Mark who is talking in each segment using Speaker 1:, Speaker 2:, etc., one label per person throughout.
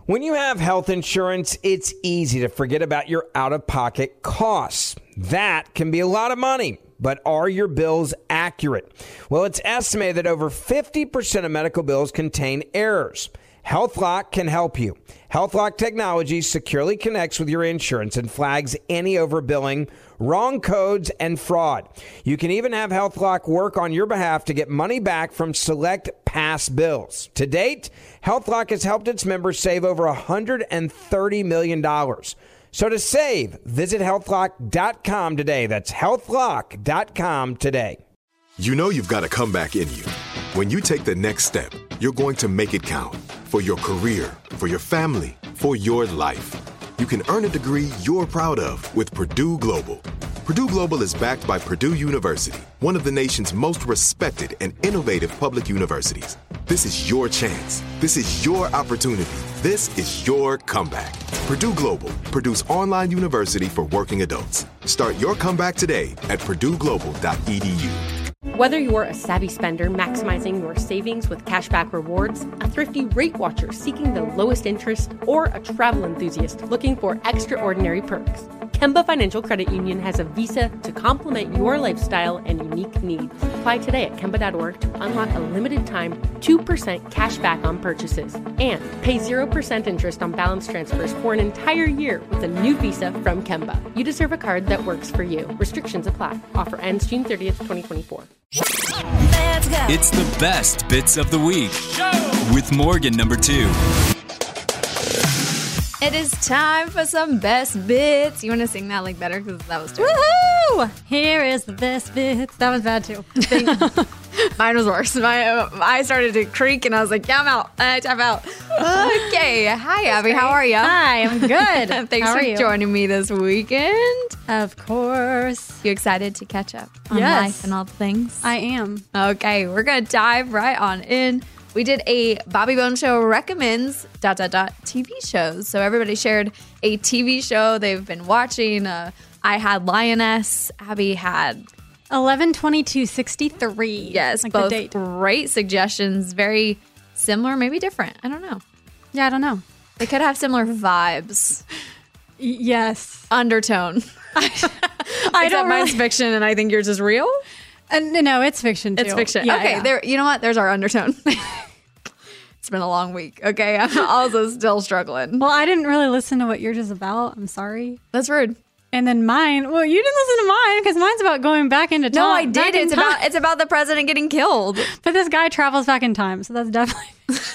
Speaker 1: When you have health insurance, it's easy to forget about your out-of-pocket costs. That can be a lot of money, but are your bills accurate? Well, it's estimated that over 50% of medical bills contain errors. HealthLock can help you. HealthLock technology securely connects with your insurance and flags any overbilling, wrong codes, and fraud. You can even have HealthLock work on your behalf to get money back from select past bills. To date, HealthLock has helped its members save over $130 million. So to save, visit healthlock.com today. That's healthlock.com today.
Speaker 2: You know you've got a comeback in you. When you take the next step, you're going to make it count for your career, for your family, for your life. You can earn a degree you're proud of with Purdue Global. Purdue Global is backed by Purdue University, one of the nation's most respected and innovative public universities. This is your chance. This is your opportunity. This is your comeback. Purdue Global, Purdue's online university for working adults. Start your comeback today at purdueglobal.edu.
Speaker 3: Whether you're a savvy spender maximizing your savings with cashback rewards, a thrifty rate watcher seeking the lowest interest, or a travel enthusiast looking for extraordinary perks, Kemba Financial Credit Union has a visa to complement your lifestyle and unique needs. Apply today at Kemba.org to unlock a limited time 2% cash back on purchases and pay 0% interest on balance transfers for an entire year with a new visa from Kemba. You deserve a card that works for you. Restrictions apply. Offer ends June 30th, 2024.
Speaker 4: Let's go.
Speaker 5: It's the best bits of the week with Morgan number 2.
Speaker 4: It is time for some best bits. You want to sing that like better? Because that was terrible.
Speaker 6: Woohoo! Here is the best bits. That was bad too.
Speaker 4: Mine was worse. I started to creak and I was like, yeah, I'm out. I'm out. Okay. Hi, Abby. How are you?
Speaker 6: Hi, I'm good.
Speaker 4: Thanks for joining me this weekend.
Speaker 6: Of course.
Speaker 4: You excited to catch up on
Speaker 6: Yes.
Speaker 4: life and all the things?
Speaker 6: I am.
Speaker 4: Okay, we're going to dive right on in. We did a Bobby Bones Show recommends ... TV shows. So everybody shared a TV show they've been watching. I had Lioness. Abby had
Speaker 6: 11/22/63.
Speaker 4: Yes,
Speaker 6: like
Speaker 4: both
Speaker 6: the date.
Speaker 4: great suggestions. Very similar, maybe different. I don't know.
Speaker 6: Yeah, I don't know.
Speaker 4: They could have similar vibes.
Speaker 6: Yes.
Speaker 4: Undertone.
Speaker 6: I don't.
Speaker 4: Mine's fiction, and I think yours is real.
Speaker 6: No, it's fiction too.
Speaker 4: It's fiction.
Speaker 6: Yeah,
Speaker 4: okay,
Speaker 6: yeah.
Speaker 4: there. You know what? There's our undertone. It's been a long week. Okay, I'm also still struggling.
Speaker 6: Well, I didn't really listen to what yours is about. I'm sorry.
Speaker 4: That's rude.
Speaker 6: And then mine. Well, you didn't listen to mine because mine's about going back into time.
Speaker 4: No, I did. It's about the president getting killed.
Speaker 6: But this guy travels back in time, so that's definitely.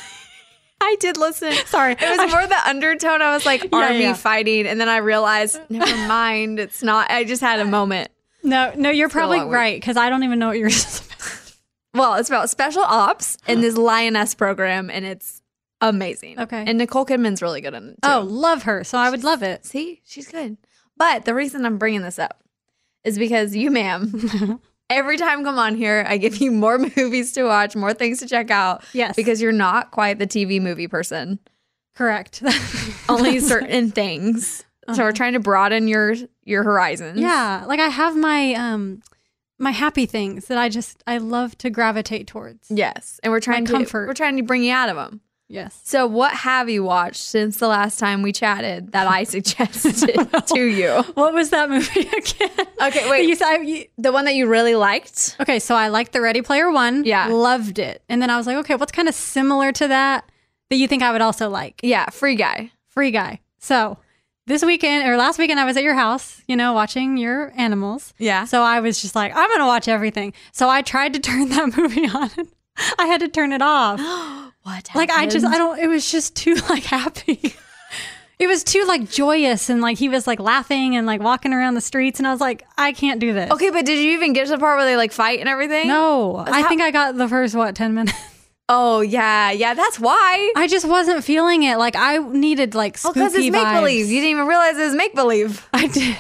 Speaker 4: I did listen.
Speaker 6: Sorry,
Speaker 4: it was more the undertone. I was like army fighting, and then I realized, never mind. It's not. I just had a moment.
Speaker 6: No, you're probably right because I don't even know what yours is about.
Speaker 4: Well, it's about special ops in this Lioness program, and it's amazing.
Speaker 6: Okay.
Speaker 4: And Nicole Kidman's really good in it, too.
Speaker 6: Oh, love her. So I would love it.
Speaker 4: See? She's good. But the reason I'm bringing this up is because you, ma'am, every time I come on here, I give you more movies to watch, more things to check out.
Speaker 6: Yes.
Speaker 4: Because you're not quite the TV movie person.
Speaker 6: Correct.
Speaker 4: Only certain things. So we're trying to broaden your horizons.
Speaker 6: Yeah. Like I have my my happy things that I love to gravitate towards.
Speaker 4: Yes. And we're trying to bring you out of them.
Speaker 6: Yes.
Speaker 4: So what have you watched since the last time we chatted that I suggested to you?
Speaker 6: What was that movie again?
Speaker 4: Okay, wait. The one that you really liked?
Speaker 6: Okay, so I liked the Ready Player One.
Speaker 4: Yeah.
Speaker 6: Loved it. And then I was like, okay, what's kind of similar to that you think I would also like?
Speaker 4: Yeah, Free Guy.
Speaker 6: Free Guy. So last weekend, I was at your house, watching your animals.
Speaker 4: Yeah.
Speaker 6: So I was just like, I'm going to watch everything. So I tried to turn that movie on. I had to turn it off.
Speaker 4: What happened?
Speaker 6: Like, it was just too, happy. It was too, joyous. And, he was, laughing and, walking around the streets. And I was like, I can't do this.
Speaker 4: Okay, but did you even get to the part where they, fight and everything?
Speaker 6: No. I think I got the first, 10 minutes?
Speaker 4: Oh, yeah. Yeah, that's why.
Speaker 6: I just wasn't feeling it. I needed, spooky
Speaker 4: because it's make-believe. You didn't even realize it was make-believe.
Speaker 6: I did.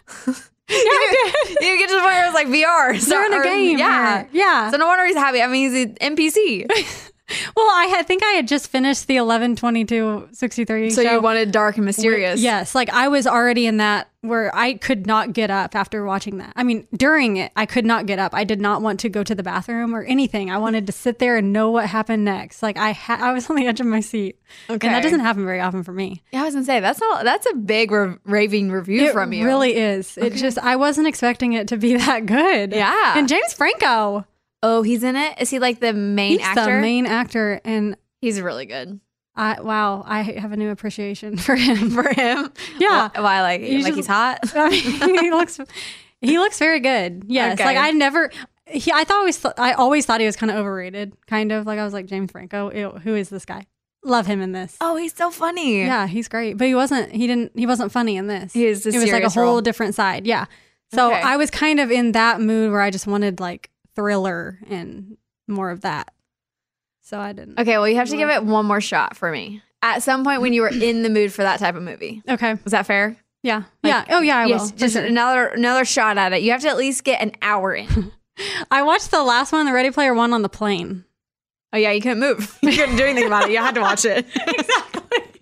Speaker 4: I did. You get to the point where it's VR.
Speaker 6: They're in a game.
Speaker 4: Yeah.
Speaker 6: Yeah.
Speaker 4: So no wonder he's happy. I mean, he's an NPC.
Speaker 6: Well, I think I had just finished the 11/22/63
Speaker 4: So
Speaker 6: show.
Speaker 4: you wanted dark and mysterious.
Speaker 6: Yes, like I was already in that where I could not get up after watching that. I mean, during it, I could not get up. I did not want to go to the bathroom or anything. I wanted to sit there and know what happened next. Like I was on the edge of my seat.
Speaker 4: Okay.
Speaker 6: And that doesn't happen very often for me.
Speaker 4: Yeah, I was gonna say that's a big raving review from you.
Speaker 6: It really is. It just I wasn't expecting it to be that good.
Speaker 4: Yeah.
Speaker 6: And James Franco.
Speaker 4: Oh, he's in it? Is he like the main
Speaker 6: He's
Speaker 4: actor?
Speaker 6: the main actor, and
Speaker 4: He's really good.
Speaker 6: I have a new appreciation for him.
Speaker 4: For him?
Speaker 6: Yeah.
Speaker 4: Why like
Speaker 6: Usually-
Speaker 4: he's hot?
Speaker 6: I mean, he looks very good. Yes,
Speaker 4: Okay.
Speaker 6: like I always thought he was kind of overrated. Kind of like I was like James Franco. Ew, who is this guy? Love him in this.
Speaker 4: Oh, he's so funny.
Speaker 6: Yeah, he's great, but he wasn't funny in this.
Speaker 4: He is a
Speaker 6: It was like a
Speaker 4: serious
Speaker 6: whole
Speaker 4: role.
Speaker 6: different side. Yeah, so
Speaker 4: Okay.
Speaker 6: I was kind of in that mood where I just wanted like thriller and more of that. So I didn't.
Speaker 4: Okay, well you have to give it one more shot for me. At some point when you were in the mood for that type of movie.
Speaker 6: Okay.
Speaker 4: Was that fair?
Speaker 6: Yeah. Yeah. Oh yeah, I
Speaker 4: Yes,
Speaker 6: will. for
Speaker 4: just
Speaker 6: sure.
Speaker 4: another shot at it. You have to at least get an hour in.
Speaker 6: I watched the last one, the Ready Player One, on the plane.
Speaker 4: Oh yeah, you couldn't move. You couldn't do anything about it. You had to watch it. Exactly.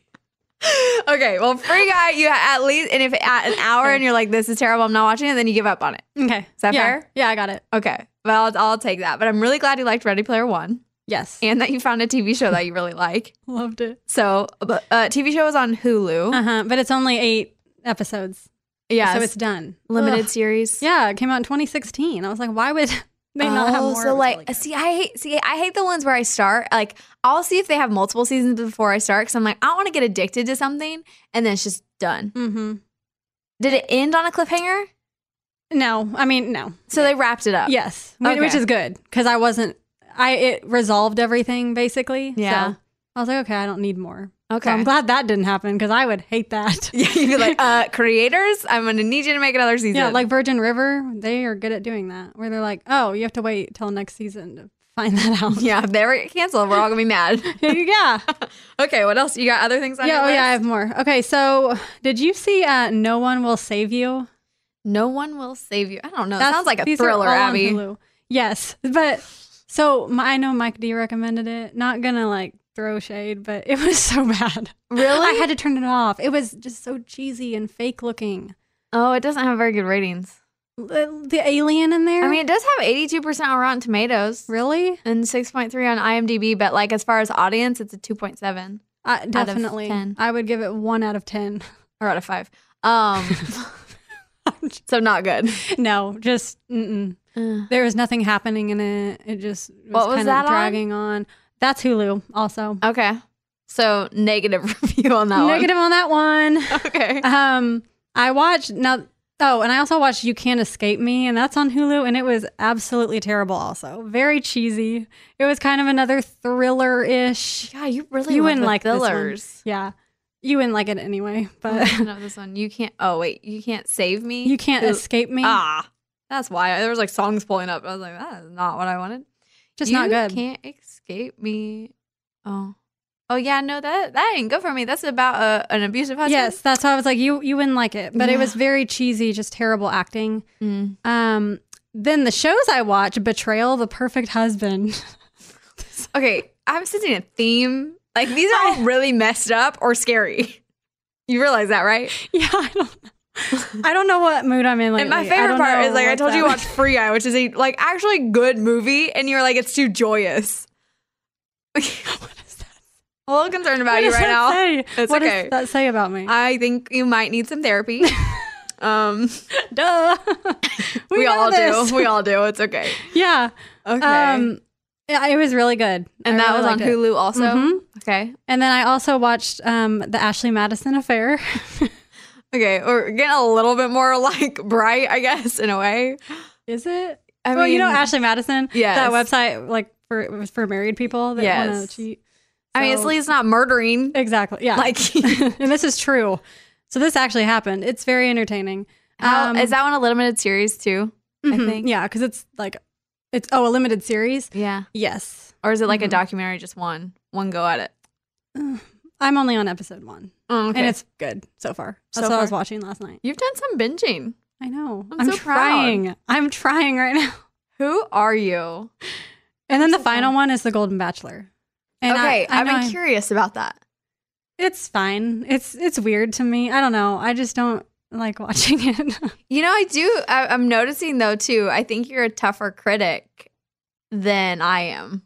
Speaker 4: Okay, well, Free Guy, you at least, and if at an hour and you're like, this is terrible, I'm not watching it, then you give up on it.
Speaker 6: Okay.
Speaker 4: Is that
Speaker 6: Yeah.
Speaker 4: fair?
Speaker 6: Yeah, I got it.
Speaker 4: Okay, well, I'll take that. But I'm really glad you liked Ready Player One
Speaker 6: Yes.
Speaker 4: and that you found a TV show that you really like.
Speaker 6: Loved it.
Speaker 4: So, TV show is on Hulu.
Speaker 6: But it's only 8 episodes.
Speaker 4: Yeah,
Speaker 6: So it's done.
Speaker 4: limited
Speaker 6: Ugh.
Speaker 4: series.
Speaker 6: Yeah, it came out in 2016. I was like, why would they not have more?
Speaker 4: So
Speaker 6: It was
Speaker 4: like,
Speaker 6: really good.
Speaker 4: I hate the ones where I start. Like, I'll see if they have multiple seasons before I start because I'm like, I don't want to get addicted to something and then it's just done.
Speaker 6: Mm-hmm.
Speaker 4: Did it end on a cliffhanger?
Speaker 6: No, I mean, no.
Speaker 4: So they wrapped it up.
Speaker 6: Yes,
Speaker 4: Okay.
Speaker 6: which is good because it resolved everything basically.
Speaker 4: Yeah.
Speaker 6: So I was like, okay, I don't need more.
Speaker 4: Okay.
Speaker 6: So I'm glad that didn't happen because I would hate that.
Speaker 4: Yeah, you'd be like, creators, I'm going to need you to make another season.
Speaker 6: Yeah, like Virgin River, they are good at doing that where they're like, oh, you have to wait till next season to find that out.
Speaker 4: yeah, if they ever get canceled, we're all going to be mad.
Speaker 6: Yeah.
Speaker 4: Okay, what else? You got other things on your list?
Speaker 6: Yeah, I have more. Okay, so did you see No One Will Save You?
Speaker 4: No One Will Save You. I don't know. That
Speaker 6: That's-
Speaker 4: sounds like a
Speaker 6: these are
Speaker 4: thriller,
Speaker 6: all on
Speaker 4: Abby.
Speaker 6: Hulu. Yes, but so I know Mike D recommended it. Not gonna like throw shade, but it was so bad.
Speaker 4: Really?
Speaker 6: I had to turn it off. It was just so cheesy and fake looking.
Speaker 4: Oh, it doesn't have very good ratings.
Speaker 6: The alien in there.
Speaker 4: I mean, it does have 82% on Rotten Tomatoes
Speaker 6: really?
Speaker 4: and 6.3 on IMDb, but like as far as audience, it's a 2.7
Speaker 6: Definitely.
Speaker 4: 10.
Speaker 6: I would give it 1 out of 10.
Speaker 4: or out of 5. So not good.
Speaker 6: No, just there was nothing happening in it. It just was
Speaker 4: What was
Speaker 6: kind
Speaker 4: that
Speaker 6: of
Speaker 4: on?
Speaker 6: dragging on. That's Hulu also.
Speaker 4: Okay. So negative review on that
Speaker 6: Negative on that one.
Speaker 4: one. Okay.
Speaker 6: I watched now. Oh, and I also watched You Can't Escape Me, and that's on Hulu, and it was absolutely terrible. Also, very cheesy. It was kind of another thriller-ish.
Speaker 4: Yeah, you really
Speaker 6: You
Speaker 4: love
Speaker 6: wouldn't
Speaker 4: the
Speaker 6: like
Speaker 4: fillers.
Speaker 6: this one. Yeah, you wouldn't like it anyway. But
Speaker 4: No, this one. You can't. Oh wait, you can't save me.
Speaker 6: You Can't
Speaker 4: Who-
Speaker 6: Escape Me.
Speaker 4: Ah, that's why there was like songs pulling up. I was like, that is not what I wanted.
Speaker 6: Just not good.
Speaker 4: You can't escape me. Oh yeah, no, that ain't good for me. That's about an abusive husband.
Speaker 6: Yes, that's why I was like, you wouldn't like it. But it
Speaker 4: Yeah.
Speaker 6: was very cheesy, just terrible acting.
Speaker 4: Mm.
Speaker 6: Then the shows I watch, Betrayal, The Perfect Husband.
Speaker 4: Okay, I'm sensing a theme. Like these are all really messed up or scary. You realize that, right?
Speaker 6: Yeah, I don't know what mood I'm in lately.
Speaker 4: And my
Speaker 6: I
Speaker 4: favorite
Speaker 6: don't
Speaker 4: part
Speaker 6: know
Speaker 4: is like I
Speaker 6: what's
Speaker 4: told you to
Speaker 6: up.
Speaker 4: watch Free Guy, which is a like actually good movie, and you're like it's too joyous.
Speaker 6: What is that?
Speaker 4: I'm a little concerned about
Speaker 6: What
Speaker 4: you
Speaker 6: does
Speaker 4: right
Speaker 6: that
Speaker 4: now.
Speaker 6: say?
Speaker 4: It's
Speaker 6: What
Speaker 4: okay.
Speaker 6: does that say about me?
Speaker 4: I think you might need some therapy.
Speaker 6: Duh.
Speaker 4: we
Speaker 6: know
Speaker 4: all
Speaker 6: this.
Speaker 4: do. We all do. It's okay.
Speaker 6: Yeah.
Speaker 4: Okay.
Speaker 6: Yeah, it was really good.
Speaker 4: And
Speaker 6: I
Speaker 4: that
Speaker 6: really
Speaker 4: was on
Speaker 6: liked it.
Speaker 4: Hulu also.
Speaker 6: Mhm.
Speaker 4: Okay.
Speaker 6: And then I also watched the Ashley Madison Affair.
Speaker 4: Okay. We're getting a little bit more like bright, I guess, in a way.
Speaker 6: Is it?
Speaker 4: I
Speaker 6: Well, you know
Speaker 4: mean,
Speaker 6: Ashley Madison?
Speaker 4: Yes.
Speaker 6: That website, like it was for married people that want
Speaker 4: Yes.
Speaker 6: to cheat.
Speaker 4: I mean, at
Speaker 6: So-
Speaker 4: least not murdering.
Speaker 6: Exactly. Yeah.
Speaker 4: Like,
Speaker 6: and this is true. So this actually happened. It's very entertaining.
Speaker 4: is that one a limited series too? I
Speaker 6: mhm,
Speaker 4: think.
Speaker 6: Yeah, because it's like, a limited series.
Speaker 4: Yeah.
Speaker 6: Yes.
Speaker 4: Or is it like a documentary, just one go at it?
Speaker 6: I'm only on episode 1.
Speaker 4: Oh, okay.
Speaker 6: And it's good so far. That's
Speaker 4: So
Speaker 6: what I was
Speaker 4: far?
Speaker 6: watching last night.
Speaker 4: You've done some binging.
Speaker 6: I know.
Speaker 4: I'm so proud.
Speaker 6: trying. I'm trying right now.
Speaker 4: Who are you?
Speaker 6: And then the final one is The Golden Bachelor. And
Speaker 4: Okay,
Speaker 6: I
Speaker 4: I've
Speaker 6: know
Speaker 4: been curious about that.
Speaker 6: It's fine. It's weird to me. I don't know. I just don't like watching it.
Speaker 4: You know, I'm noticing though too, I think you're a tougher critic than I am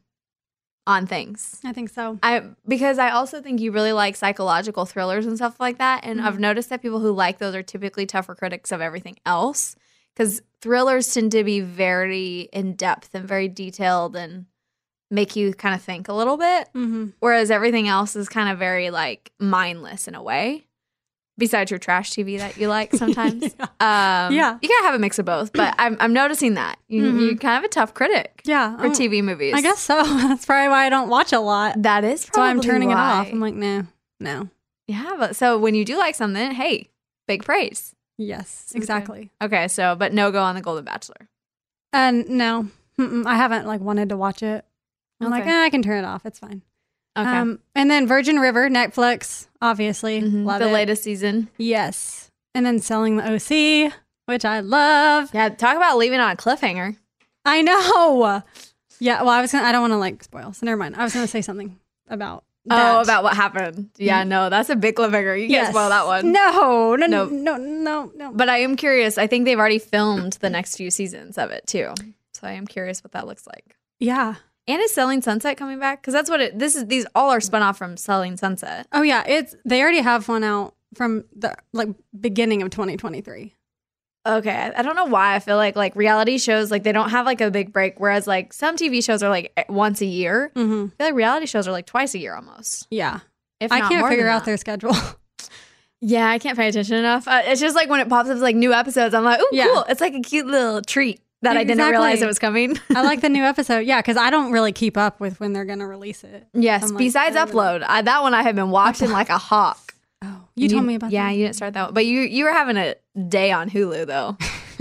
Speaker 4: on things.
Speaker 6: I think so.
Speaker 4: Because I also think you really like psychological thrillers and stuff like that. And I've noticed that people who like those are typically tougher critics of everything else. Because thrillers tend to be very in depth and very detailed and make you kind of think a little bit.
Speaker 6: Mm-hmm.
Speaker 4: Whereas everything else is kind of very like mindless in a way. Besides your trash TV that you like sometimes.
Speaker 6: Yeah.
Speaker 4: You gotta have a mix of both. But I'm noticing that. You're kind of a tough critic
Speaker 6: Yeah.
Speaker 4: for TV movies.
Speaker 6: I guess so. That's probably why I don't watch a lot.
Speaker 4: that is
Speaker 6: So
Speaker 4: probably
Speaker 6: I'm turning
Speaker 4: why.
Speaker 6: it off. I'm like, no.
Speaker 4: Yeah, but so when you do like something, hey, big praise.
Speaker 6: Yes, exactly.
Speaker 4: Okay, so but no go on the Golden Bachelor.
Speaker 6: And no, I haven't like wanted to watch it. I'm like,
Speaker 4: Okay.
Speaker 6: I can turn it off. It's fine.
Speaker 4: Okay.
Speaker 6: And then Virgin River, Netflix, obviously. Love
Speaker 4: the
Speaker 6: it.
Speaker 4: latest season.
Speaker 6: Yes. And then Selling the OC, which I love.
Speaker 4: Yeah, talk about leaving on a cliffhanger.
Speaker 6: I know. Yeah, well, I don't want to like spoil, so never mind. I was going to say something about that.
Speaker 4: Oh, about what happened. Yeah, no, that's a big cliffhanger. You can't spoil that one.
Speaker 6: No.
Speaker 4: Nope. But I am curious. I think they've already filmed the next few seasons of it too. So I am curious what that looks like.
Speaker 6: Yeah.
Speaker 4: And is Selling Sunset coming back? Because that's what these all are spun off from Selling Sunset.
Speaker 6: Oh yeah, they already have one out from the like beginning of 2023.
Speaker 4: Okay, I don't know why I feel like reality shows like they don't have like a big break, whereas like some TV shows are like once a year. I feel like reality shows are like twice a year almost.
Speaker 6: Yeah,
Speaker 4: If
Speaker 6: I
Speaker 4: not
Speaker 6: can't
Speaker 4: more
Speaker 6: figure
Speaker 4: than
Speaker 6: out
Speaker 4: that.
Speaker 6: their schedule.
Speaker 4: Yeah, I can't pay attention enough. It's just like when it pops up as like new episodes, I'm like, ooh,
Speaker 6: Yeah.
Speaker 4: cool. It's like a cute little treat that I didn't realize
Speaker 6: Exactly.
Speaker 4: it was coming.
Speaker 6: I like the new episode. Yeah, because I don't really keep up with when they're going to release it.
Speaker 4: Yes,
Speaker 6: I'm like,
Speaker 4: besides
Speaker 6: I don't
Speaker 4: Upload, that one I have been watching like a hawk.
Speaker 6: Oh, you told me about that.
Speaker 4: Yeah, you didn't start that one, but you were having a day on Hulu though,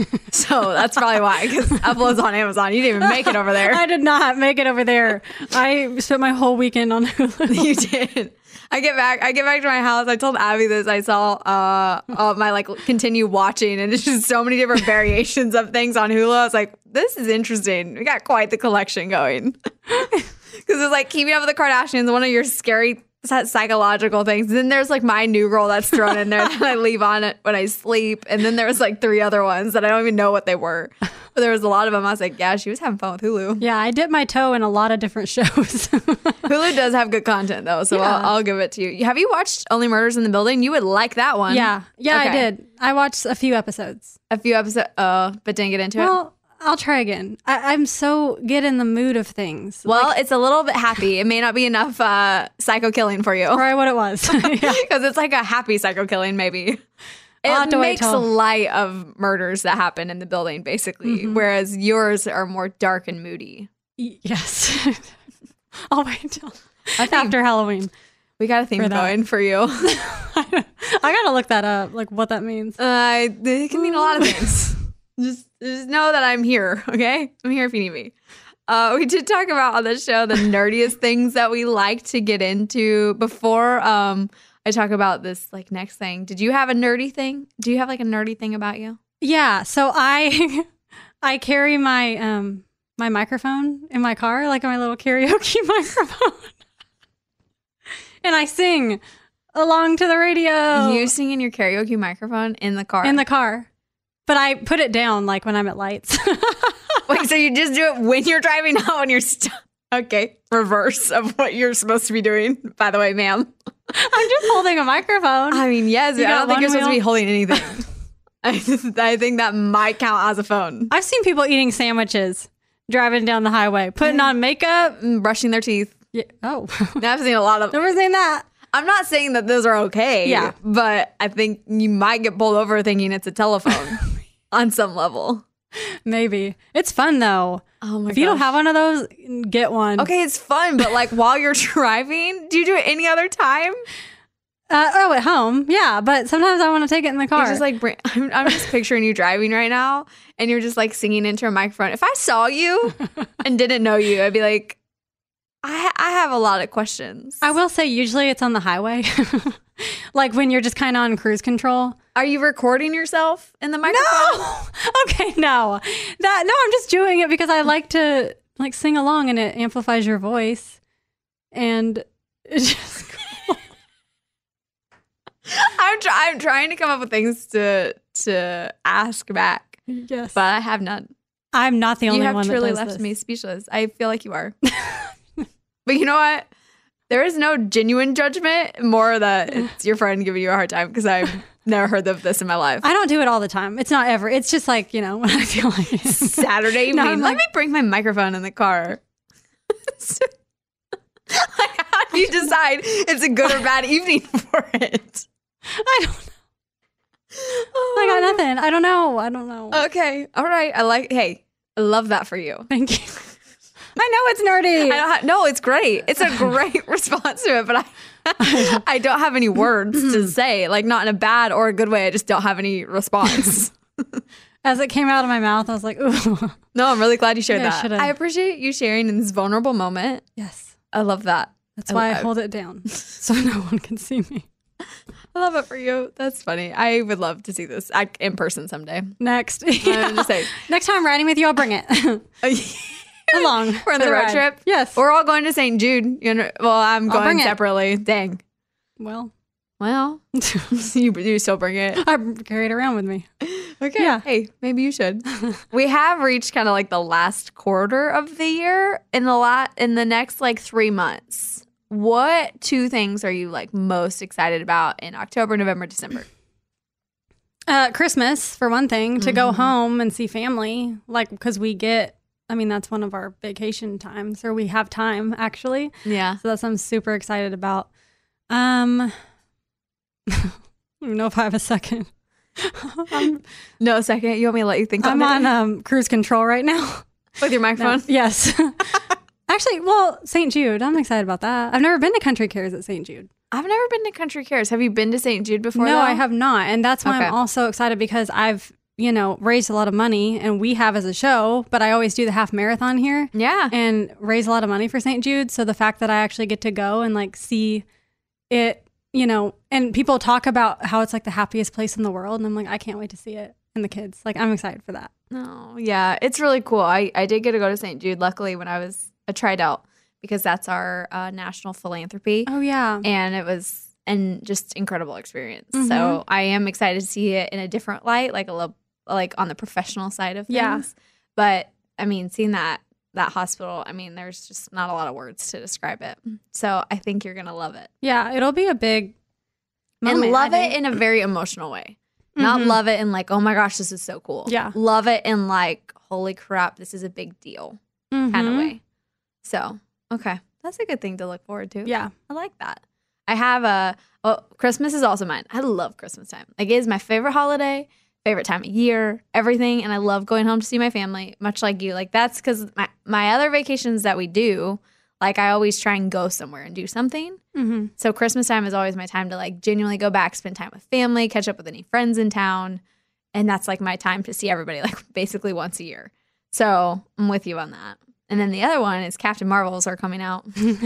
Speaker 4: so that's probably why. Because Upload's on Amazon, you didn't even make it over there.
Speaker 6: I did not make it over there. I spent my whole weekend on Hulu.
Speaker 4: You did. I get back to my house. I told Abby this. I saw my like continue watching, and it's just so many different variations of things on Hulu. I was like, this is interesting. We got quite the collection going. Because it's like Keeping Up with the Kardashians, one of your scary psychological things. Then there's like My New Girl that's thrown in there that I leave on it when I sleep. And then there was like 3 other ones that I don't even know what they were. But there was a lot of them. I was like, yeah, she was having fun with Hulu.
Speaker 6: Yeah, I dipped my toe in a lot of different shows.
Speaker 4: Hulu does have good content though, so
Speaker 6: Yeah.
Speaker 4: I'll give it to you. Have you watched Only Murders in the Building? You would like that one.
Speaker 6: Yeah, I
Speaker 4: Okay.
Speaker 6: did. I watched a few episodes.
Speaker 4: A few episodes, but didn't get into it.
Speaker 6: Well, I'll try again. I'm so get in the mood of things.
Speaker 4: Well, it's a little bit happy. It may not be enough psycho killing for you.
Speaker 6: Probably what it was. Yeah.
Speaker 4: Because it's like a happy psycho killing, maybe.
Speaker 6: I'll have
Speaker 4: It
Speaker 6: to wait
Speaker 4: makes
Speaker 6: till-
Speaker 4: light of murders that happen in the building, basically, whereas yours are more dark and moody.
Speaker 6: Yes. I'll wait till after Halloween.
Speaker 4: We got a theme
Speaker 6: For that.
Speaker 4: going for you.
Speaker 6: I gotta look that up, like what that means.
Speaker 4: It can mean a lot of things. Just know that I'm here, okay? I'm here if you need me. We did talk about on the show the nerdiest things that we like to get into before I talk about this like next thing. Did you have a nerdy thing? Do you have like a nerdy thing about you?
Speaker 6: Yeah, so I carry my my microphone in my car, like my little karaoke microphone, and I sing along to the radio
Speaker 4: You sing in your karaoke microphone in the car.
Speaker 6: in the car. But I put it down like when I'm at lights.
Speaker 4: Wait, so you just do it when you're driving out when you're okay, reverse of what you're supposed to be doing, by the way, ma'am.
Speaker 6: I'm just holding a microphone.
Speaker 4: I mean, yes,
Speaker 6: You
Speaker 4: I
Speaker 6: got
Speaker 4: don't think
Speaker 6: one
Speaker 4: you're supposed to be
Speaker 6: wheel?
Speaker 4: holding anything. I think that might count as a phone.
Speaker 6: I've seen people eating sandwiches, driving down the highway, putting on makeup.
Speaker 4: Brushing their teeth.
Speaker 6: Yeah. Oh,
Speaker 4: I've seen a lot of.
Speaker 6: never seen that.
Speaker 4: I'm not saying that those are okay.
Speaker 6: Yeah.
Speaker 4: But I think you might get pulled over thinking it's a telephone on some level.
Speaker 6: Maybe it's fun though.
Speaker 4: Oh my
Speaker 6: If you don't
Speaker 4: gosh.
Speaker 6: have one of those, get one.
Speaker 4: Okay, it's fun, but like while you're driving, do you do it any other time?
Speaker 6: At home, yeah. But sometimes I want to take it in the car.
Speaker 4: You're just like, I'm just picturing you driving right now, and you're just like singing into a microphone. If I saw you and didn't know you, I'd be like, I have a lot of questions.
Speaker 6: I will say, usually it's on the highway, like when you're just kind of on cruise control.
Speaker 4: Are you recording yourself in the microphone?
Speaker 6: No. Okay, no. I'm just doing it because I like to like sing along and it amplifies your voice. and it's just cool.
Speaker 4: I'm trying to come up with things to ask back,
Speaker 6: Yes.
Speaker 4: but I have none.
Speaker 6: I'm not the only
Speaker 4: You have
Speaker 6: one
Speaker 4: truly
Speaker 6: that does
Speaker 4: left
Speaker 6: this.
Speaker 4: me speechless. I feel like you are. But you know what? There is no genuine judgment, more that it's your friend giving you a hard time because I've never heard of this in my life.
Speaker 6: I don't do it all the time. It's not ever. It's just like, when I feel like it.
Speaker 4: Saturday evening.
Speaker 6: I'm
Speaker 4: Let
Speaker 6: like-
Speaker 4: me bring my microphone in the car. Like, how do you decide it's a good or bad evening for it?
Speaker 6: I don't know. I got nothing. I don't know.
Speaker 4: Okay. All right. I love that for you.
Speaker 6: Thank you. I know it's nerdy.
Speaker 4: No, it's great. It's a great response to it, but I don't have any words to say, like not in a bad or a good way. I just don't have any response.
Speaker 6: As it came out of my mouth, I was like, ooh.
Speaker 4: No, I'm really glad you shared
Speaker 6: Yeah, I
Speaker 4: that.
Speaker 6: should've.
Speaker 4: I appreciate you sharing in this vulnerable moment.
Speaker 6: Yes.
Speaker 4: I love that.
Speaker 6: That's why I hold it down so no one can see me.
Speaker 4: I love it for you. That's funny. I would love to see this in person someday.
Speaker 6: Next.
Speaker 4: I'm just saying.
Speaker 6: Next time I'm riding with you, I'll bring it along.
Speaker 4: We're on the
Speaker 6: for
Speaker 4: road
Speaker 6: ride.
Speaker 4: trip.
Speaker 6: Yes.
Speaker 4: We're all going to St. Jude. Well, I'm
Speaker 6: I'll
Speaker 4: going
Speaker 6: bring it.
Speaker 4: separately. Dang.
Speaker 6: Well,
Speaker 4: Well, you still bring it.
Speaker 6: I carry it around with me.
Speaker 4: Okay.
Speaker 6: Yeah.
Speaker 4: Hey, maybe you should. We have reached kind of like the last quarter of the year in the next like 3 months. What 2 things are you like most excited about in October, November, December?
Speaker 6: Christmas, for one thing, to go home and see family. Like, because that's one of our vacation times, or we have time, actually.
Speaker 4: Yeah.
Speaker 6: So that's what I'm super excited about. I don't even know if I have a second.
Speaker 4: No, second. You want me to let you think
Speaker 6: I'm
Speaker 4: on it?
Speaker 6: on cruise control right now.
Speaker 4: With your microphone?
Speaker 6: Yes. Actually, St. Jude. I'm excited about that. I've never been to Country Cares at St. Jude.
Speaker 4: I've never been to Country Cares. Have you been to St. Jude before?
Speaker 6: No,
Speaker 4: though?
Speaker 6: I have not. And that's why
Speaker 4: Okay.
Speaker 6: I'm also excited, because I've, raised a lot of money, and we have as a show, but I always do the half marathon here.
Speaker 4: Yeah.
Speaker 6: And raise a lot of money for St. Jude. So the fact that I actually get to go and like see it, and people talk about how it's like the happiest place in the world. And I'm like, I can't wait to see it. And the kids, like, I'm excited for that.
Speaker 4: Oh, yeah. It's really cool. I did get to go to St. Jude, luckily, when I tried out, because that's our national philanthropy.
Speaker 6: Oh, yeah.
Speaker 4: And it was just incredible experience.
Speaker 6: Mm-hmm.
Speaker 4: So I am excited to see it in a different light, like like on the professional side of things.
Speaker 6: Yeah.
Speaker 4: But I mean, seeing that hospital, there's just not a lot of words to describe it. So I think you're gonna love it.
Speaker 6: Yeah. It'll be a big moment,
Speaker 4: and love
Speaker 6: I
Speaker 4: it
Speaker 6: think.
Speaker 4: in a very emotional way. Not love it in like, oh my gosh, this is so cool.
Speaker 6: Yeah.
Speaker 4: Love it in like, holy crap, this is a big deal kind of
Speaker 6: Mhm.
Speaker 4: way. So, okay. That's a good thing to look forward to.
Speaker 6: Yeah.
Speaker 4: I like that. I have Christmas is also mine. I love Christmas time. Like, it is my favorite holiday, favorite time of year, everything. And I love going home to see my family, much like you. Like, that's because my other vacations that we do, like, I always try and go somewhere and do something.
Speaker 6: Mm-hmm.
Speaker 4: So Christmas time is always my time to like genuinely go back, spend time with family, catch up with any friends in town. And that's like my time to see everybody like basically once a year. So I'm with you on that. And then the other one is Captain Marvels are coming out.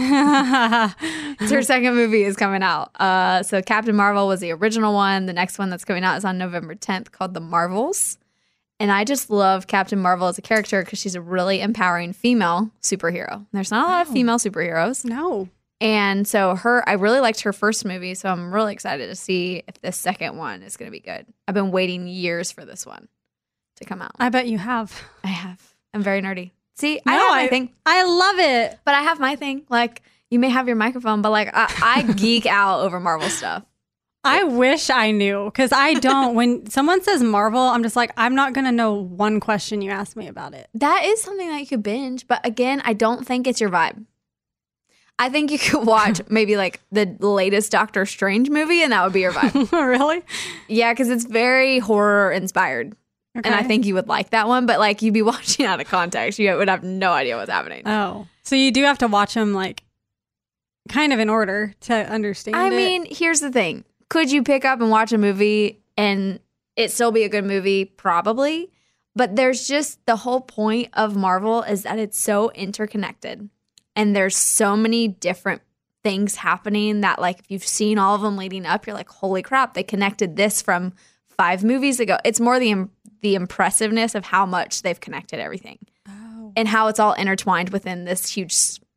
Speaker 4: It's her second movie is coming out. So Captain Marvel was the original one. The next one that's coming out is on November 10th called The Marvels. And I just love Captain Marvel as a character because she's a really empowering female superhero. There's not a lot of female superheroes.
Speaker 6: No.
Speaker 4: And so I really liked her first movie, so I'm really excited to see if this second one is going to be good. I've been waiting years for this one to come out.
Speaker 6: I bet you have.
Speaker 4: I have. I'm very nerdy. See, I
Speaker 6: No,
Speaker 4: have my thing,
Speaker 6: I love it.
Speaker 4: but I have my thing. Like, you may have your microphone, but like, I geek out over Marvel stuff.
Speaker 6: I wish I knew, because I don't. When someone says Marvel, I'm just like, I'm not going to know one question you ask me about it.
Speaker 4: That is something that you could binge, but again, I don't think it's your vibe. I think you could watch maybe like the latest Doctor Strange movie, and that would be your vibe.
Speaker 6: Really?
Speaker 4: Yeah, because it's very horror inspired.
Speaker 6: Okay.
Speaker 4: And I think you would like that one, but like you'd be watching out of context. You would have no idea what's happening.
Speaker 6: Oh. So you do have to watch them like kind of in order to understand
Speaker 4: I
Speaker 6: it.
Speaker 4: mean, here's the thing. Could you pick up and watch a movie and it still be a good movie? Probably. But there's just the whole point of Marvel is that it's so interconnected. And there's so many different things happening that like if you've seen all of them leading up, you're like, holy crap, they connected this from 5 movies ago. It's more the impressiveness of how much they've connected everything.
Speaker 6: Oh.
Speaker 4: And how it's all intertwined within this huge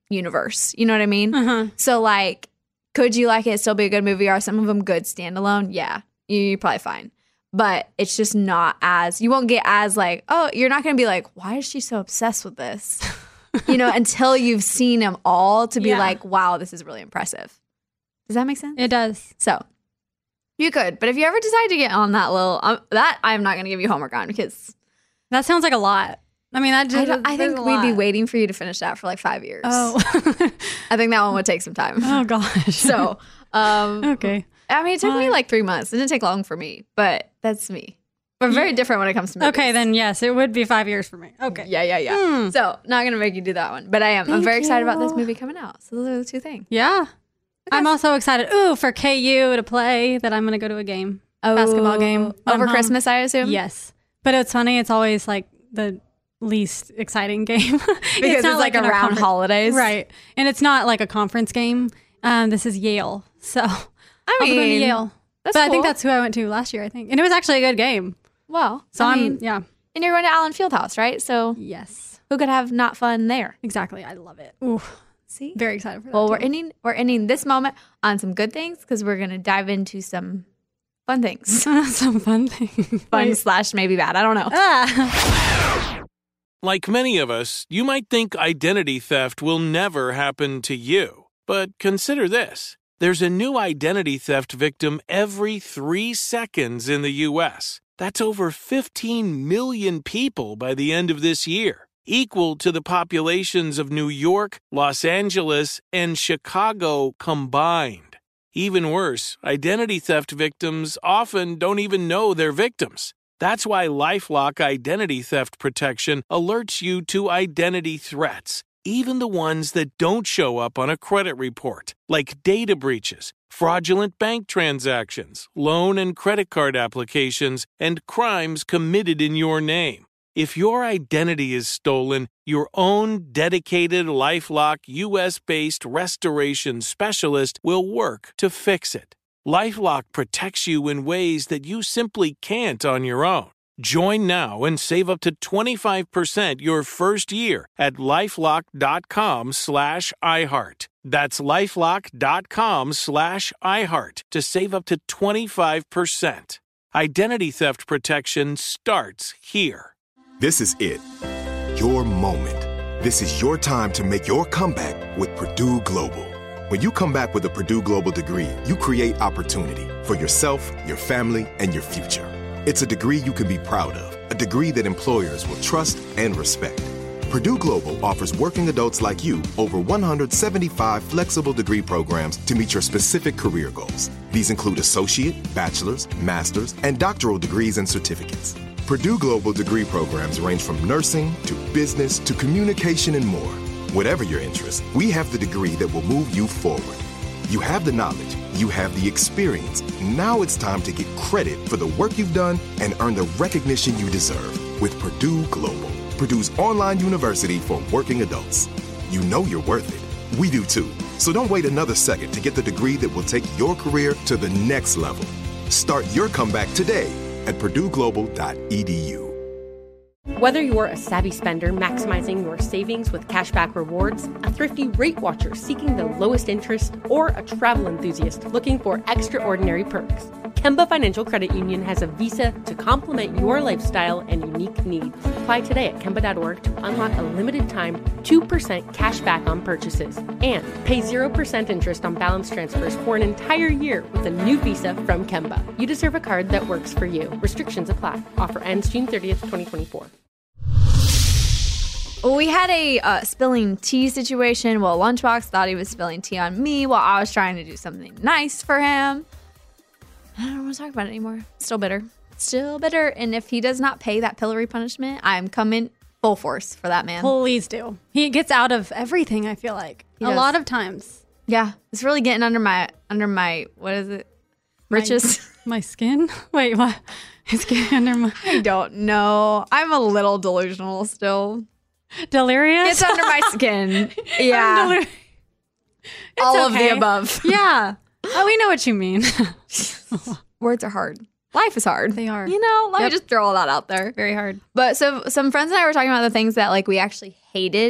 Speaker 4: universe. You know what I mean? So like, could you like it still be a good movie? Are some of them good standalone? Yeah, you're probably fine. But it's just not as, you won't get as like, oh, you're not going to be like, why is she so obsessed with this? Until you've seen them all to be like, wow, this is really impressive. Does that make sense?
Speaker 6: It does.
Speaker 4: So you could, but if you ever decide to get on that little, that I'm not going to give you homework on because
Speaker 6: that sounds like a lot. I mean, I
Speaker 4: think we'd be waiting for you to finish that for like 5 years.
Speaker 6: Oh,
Speaker 4: I think that one would take some time.
Speaker 6: Oh gosh.
Speaker 4: So,
Speaker 6: okay.
Speaker 4: I mean, it took me like 3 months. It didn't take long for me, but that's me. We're very different when it comes to movies.
Speaker 6: Okay, then yes, it would be 5 years for me. Okay.
Speaker 4: Yeah. So, not going to make you do that one, but I am. I'm very excited about this movie coming out. So, those are the two things.
Speaker 6: Yeah. I'm also excited, for KU to play, that I'm going to go to a game. Basketball game.
Speaker 4: Over Christmas, I assume?
Speaker 6: Yes. But it's funny, it's always like the least exciting game.
Speaker 4: Because it's not like around holidays.
Speaker 6: Right. And it's not like a conference game. This is Yale. So
Speaker 4: I mean,
Speaker 6: I'll go to Yale.
Speaker 4: That's
Speaker 6: but
Speaker 4: cool.
Speaker 6: I think that's who I went to last year, I think. And it was actually a good game.
Speaker 4: Well,
Speaker 6: so
Speaker 4: and you're going to Allen Fieldhouse, right? So
Speaker 6: yes.
Speaker 4: Who could have not fun there?
Speaker 6: Exactly. I love it. Ooh.
Speaker 4: See?
Speaker 6: Very excited for that.
Speaker 4: Well, we're ending this moment on some good things because we're going to dive into some fun things.
Speaker 6: Some fun things.
Speaker 4: Fun / maybe bad. I don't know.
Speaker 7: Like many of us, you might think identity theft will never happen to you. But consider this. There's a new identity theft victim every 3 seconds in the U.S. That's over 15 million people by the end of this year, equal to the populations of New York, Los Angeles, and Chicago combined. Even worse, identity theft victims often don't even know they're victims. That's why LifeLock Identity Theft Protection alerts you to identity threats, even the ones that don't show up on a credit report, like data breaches, fraudulent bank transactions, loan and credit card applications, and crimes committed in your name. If your identity is stolen, your own dedicated LifeLock U.S.-based restoration specialist will work to fix it. LifeLock protects you in ways that you simply can't on your own. Join now and save up to 25% your first year at LifeLock.com/iHeart. That's LifeLock.com/iHeart to save up to 25%. Identity theft protection starts here.
Speaker 2: This is it. Your moment. This is your time to make your comeback with Purdue Global. When you come back with a Purdue Global degree, you create opportunity for yourself, your family, and your future. It's a degree you can be proud of, a degree that employers will trust and respect. Purdue Global offers working adults like you over 175 flexible degree programs to meet your specific career goals. These include associate, bachelor's, master's, and doctoral degrees and certificates. Purdue Global degree programs range from nursing to business to communication and more. Whatever your interest, we have the degree that will move you forward. You have the knowledge, you have the experience. Now it's time to get credit for the work you've done and earn the recognition you deserve with Purdue Global, Purdue's online university for working adults. You know you're worth it. We do too. So don't wait another second to get the degree that will take your career to the next level. Start your comeback today at purdueglobal.edu.
Speaker 3: Whether you're a savvy spender maximizing your savings with cashback rewards, a thrifty rate watcher seeking the lowest interest, or a travel enthusiast looking for extraordinary perks, Kemba Financial Credit Union has a visa to complement your lifestyle and unique needs. Apply today at Kemba.org to unlock a limited time 2% cash back on purchases and pay 0% interest on balance transfers for an entire year with a new visa from Kemba. You deserve a card that works for you. Restrictions apply. Offer ends June 30th, 2024.
Speaker 4: We had a spilling tea situation. Well, Lunchbox thought he was spilling tea on me while I was trying to do something nice for him. I don't want to talk about it anymore. Still bitter. Still bitter. And if he does not pay that pillory punishment, I'm coming full force for that man.
Speaker 6: Please do. He gets out of everything, I feel like.
Speaker 4: He
Speaker 6: a
Speaker 4: does.
Speaker 6: lot of times.
Speaker 4: Yeah. It's really getting under my what is it? Riches.
Speaker 6: My skin? Wait, what? It's getting under my...
Speaker 4: I don't know. I'm a little delusional still.
Speaker 6: Delirious?
Speaker 4: It's under my skin. Yeah. All of the above.
Speaker 6: Yeah. Oh, we know what you mean.
Speaker 4: Words are hard. Life is hard.
Speaker 6: They are.
Speaker 4: You know, let me just throw all that out there.
Speaker 6: Very hard.
Speaker 4: But so some friends and I were talking about the things that like we actually hated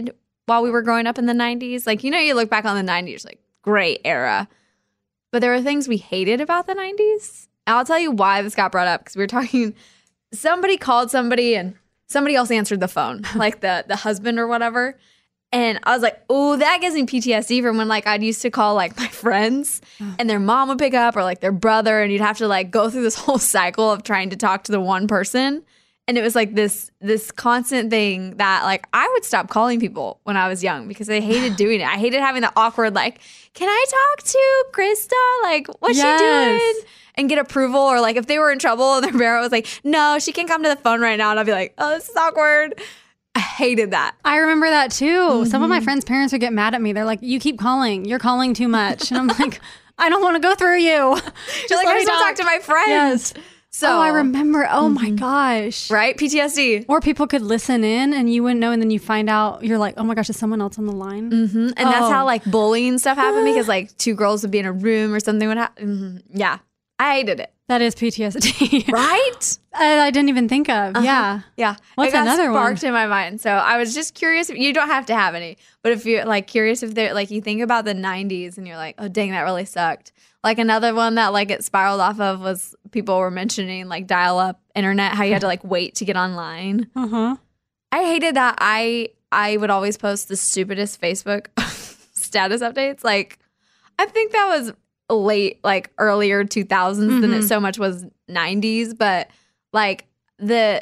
Speaker 4: while we were growing up in the 90s. Like, you know, you look back on the 90s, like, great era. But there were things we hated about the 90s. And I'll tell you why this got brought up, because we were talking, somebody called somebody and somebody else answered the phone, like the husband or whatever. And I was like, oh, that gives me PTSD from when, like, I'd used to call, like, my friends and their mom would pick up or, like, their brother. And you'd have to, like, go through this whole cycle of trying to talk to the one person. And it was, like, this constant thing that, like, I would stop calling people when I was young because I hated doing it. I hated having the awkward, like, can I talk to Krista? Like, what's she doing? And get approval. Or, like, if they were in trouble and their parent was like, no, she can't come to the phone right now. And I'd be like, oh, this is awkward. I hated that.
Speaker 6: I remember that too. Some of my friends' parents would get mad at me. They're like, you keep calling. You're calling too much. And I'm like, I don't want to go through you.
Speaker 4: Just like, I just want to talk to my friends.
Speaker 6: Yes.
Speaker 4: So
Speaker 6: I remember. Oh my gosh.
Speaker 4: Right? PTSD.
Speaker 6: Or people could listen in and you wouldn't know. And then you find out, you're like, oh my gosh, is someone else on the line?
Speaker 4: And that's how, like, bullying stuff happened because, like, two girls would be in a room or something would happen. Yeah. I hated it.
Speaker 6: That is PTSD.
Speaker 4: Right?
Speaker 6: I didn't even think of. Yeah.
Speaker 4: Yeah.
Speaker 6: What's
Speaker 4: it got
Speaker 6: another one?
Speaker 4: sparked in my mind. So I was just curious. You don't have to have any. But if you're, like, curious if they're, like, you think about the 90s and you're like, oh, dang, that really sucked. Like, another one that, like, it spiraled off of was people were mentioning, like, dial-up internet, how you had to, like, wait to get online.
Speaker 6: Uh-huh.
Speaker 4: I hated that. I would always post the stupidest Facebook status updates. Like, I think that was late, like, earlier 2000s than it so much was 90s. But, like, the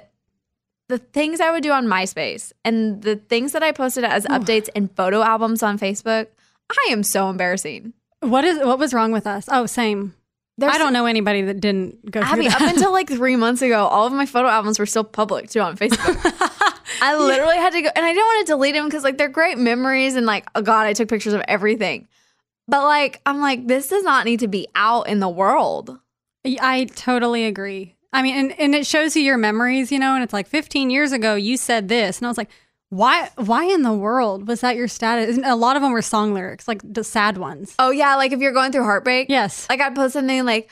Speaker 4: things I would do on MySpace and the things that I posted as updates and photo albums on Facebook, I am so embarrassing.
Speaker 6: What was wrong with us? Oh, same. I don't know anybody that didn't go through that.
Speaker 4: Up until like 3 months ago, all of my photo albums were still public too on Facebook. I literally had to go, and I didn't want to delete them because, like, they're great memories and, like, oh God, I took pictures of everything. But, like, I'm like, this does not need to be out in the world.
Speaker 6: I totally agree. I mean, and it shows you your memories, you know, and it's like 15 years ago you said this, and I was like, why in the world was that your status? And a lot of them were song lyrics, like the sad ones.
Speaker 4: Oh yeah, like if you're going through heartbreak.
Speaker 6: Yes.
Speaker 4: Like I'd post something like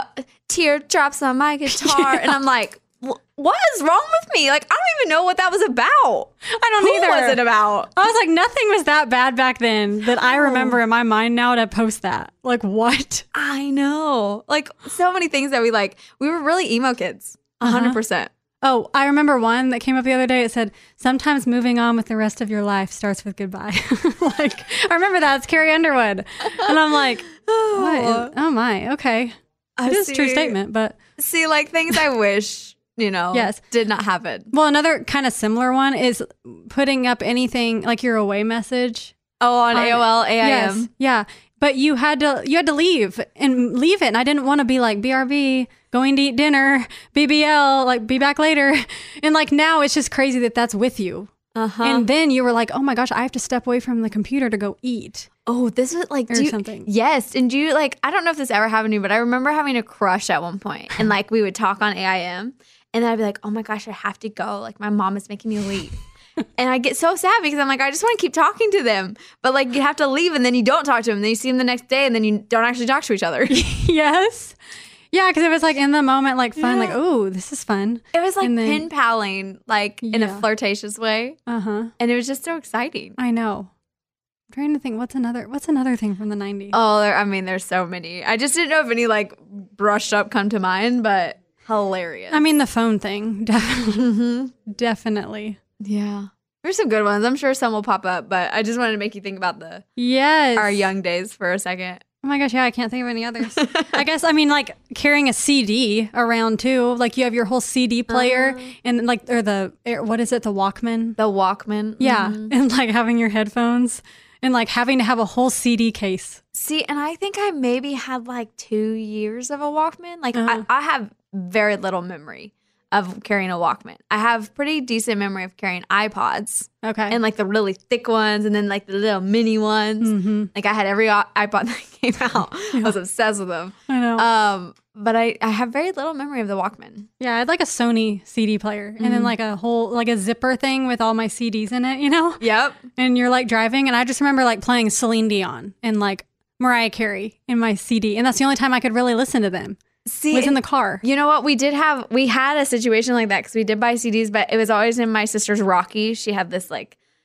Speaker 4: teardrops on my guitar, and I'm like, what is wrong with me? Like, I don't even know what that was about.
Speaker 6: I don't either.
Speaker 4: Who was it about?
Speaker 6: I was like, nothing was that bad back then that I remember in my mind now to post that. Like, what?
Speaker 4: I know. Like, so many things that we were really emo kids. 100%.
Speaker 6: Oh, I remember one that came up the other day. It said, sometimes moving on with the rest of your life starts with goodbye. Like, I remember that. It's Carrie Underwood. And I'm like, what? Oh my, okay. It is a true statement, but.
Speaker 4: See, like, things I wish, you know,
Speaker 6: yes,
Speaker 4: did not happen.
Speaker 6: Well, another kind of similar one is putting up anything like your away message.
Speaker 4: Oh, on AOL, AIM.
Speaker 6: Yes, yeah. But you had to leave it. And I didn't want to be like BRB, going to eat dinner, BBL, like be back later. And like now it's just crazy that that's with you. And then you were like, oh my gosh, I have to step away from the computer to go eat.
Speaker 4: Oh, this is like
Speaker 6: something.
Speaker 4: Yes. And do you like, I don't know if this ever happened to you, but I remember having a crush at one point. And like we would talk on AIM. And then I'd be like, oh my gosh, I have to go. Like my mom is making me leave. And I get so sad because I'm like, I just want to keep talking to them. But like you have to leave and then you don't talk to them. Then you see them the next day and then you don't actually talk to each other.
Speaker 6: Yes. Yeah, because it was like in the moment, like fun, like, oh, this is fun.
Speaker 4: It was like pen paling, like in a flirtatious way. And it was just so exciting.
Speaker 6: I know. I'm trying to think, what's another thing from the 90s?
Speaker 4: Oh, there's so many. I just didn't know if any like brushed up come to mind, but hilarious.
Speaker 6: I mean, the phone thing, definitely. Definitely.
Speaker 4: Yeah. There's some good ones. I'm sure some will pop up, but I just wanted to make you think about our young days for a second.
Speaker 6: Oh my gosh, yeah, I can't think of any others. I guess, I mean, like carrying a CD around too. Like you have your whole CD player and like, or what is it? The Walkman?
Speaker 4: The Walkman.
Speaker 6: Yeah. And like having your headphones and like having to have a whole CD case.
Speaker 4: See, and I think I maybe had like 2 years of a Walkman. Like I have very little memory of carrying a Walkman. I have pretty decent memory of carrying iPods.
Speaker 6: Okay.
Speaker 4: And like the really thick ones and then like the little mini ones. Like I had every iPod that came out. I was obsessed with them.
Speaker 6: I know.
Speaker 4: But I have very little memory of the Walkman.
Speaker 6: Yeah, I had like a Sony CD player and then like a whole, like a zipper thing with all my CDs in it, you know?
Speaker 4: Yep. And
Speaker 6: you're like driving and I just remember like playing Celine Dion and like Mariah Carey in my CD. And that's the only time I could really listen to them. Was in the car.
Speaker 4: You know what? We had a situation like that because we did buy CDs, but it was always in my sister's Rocky. She had this like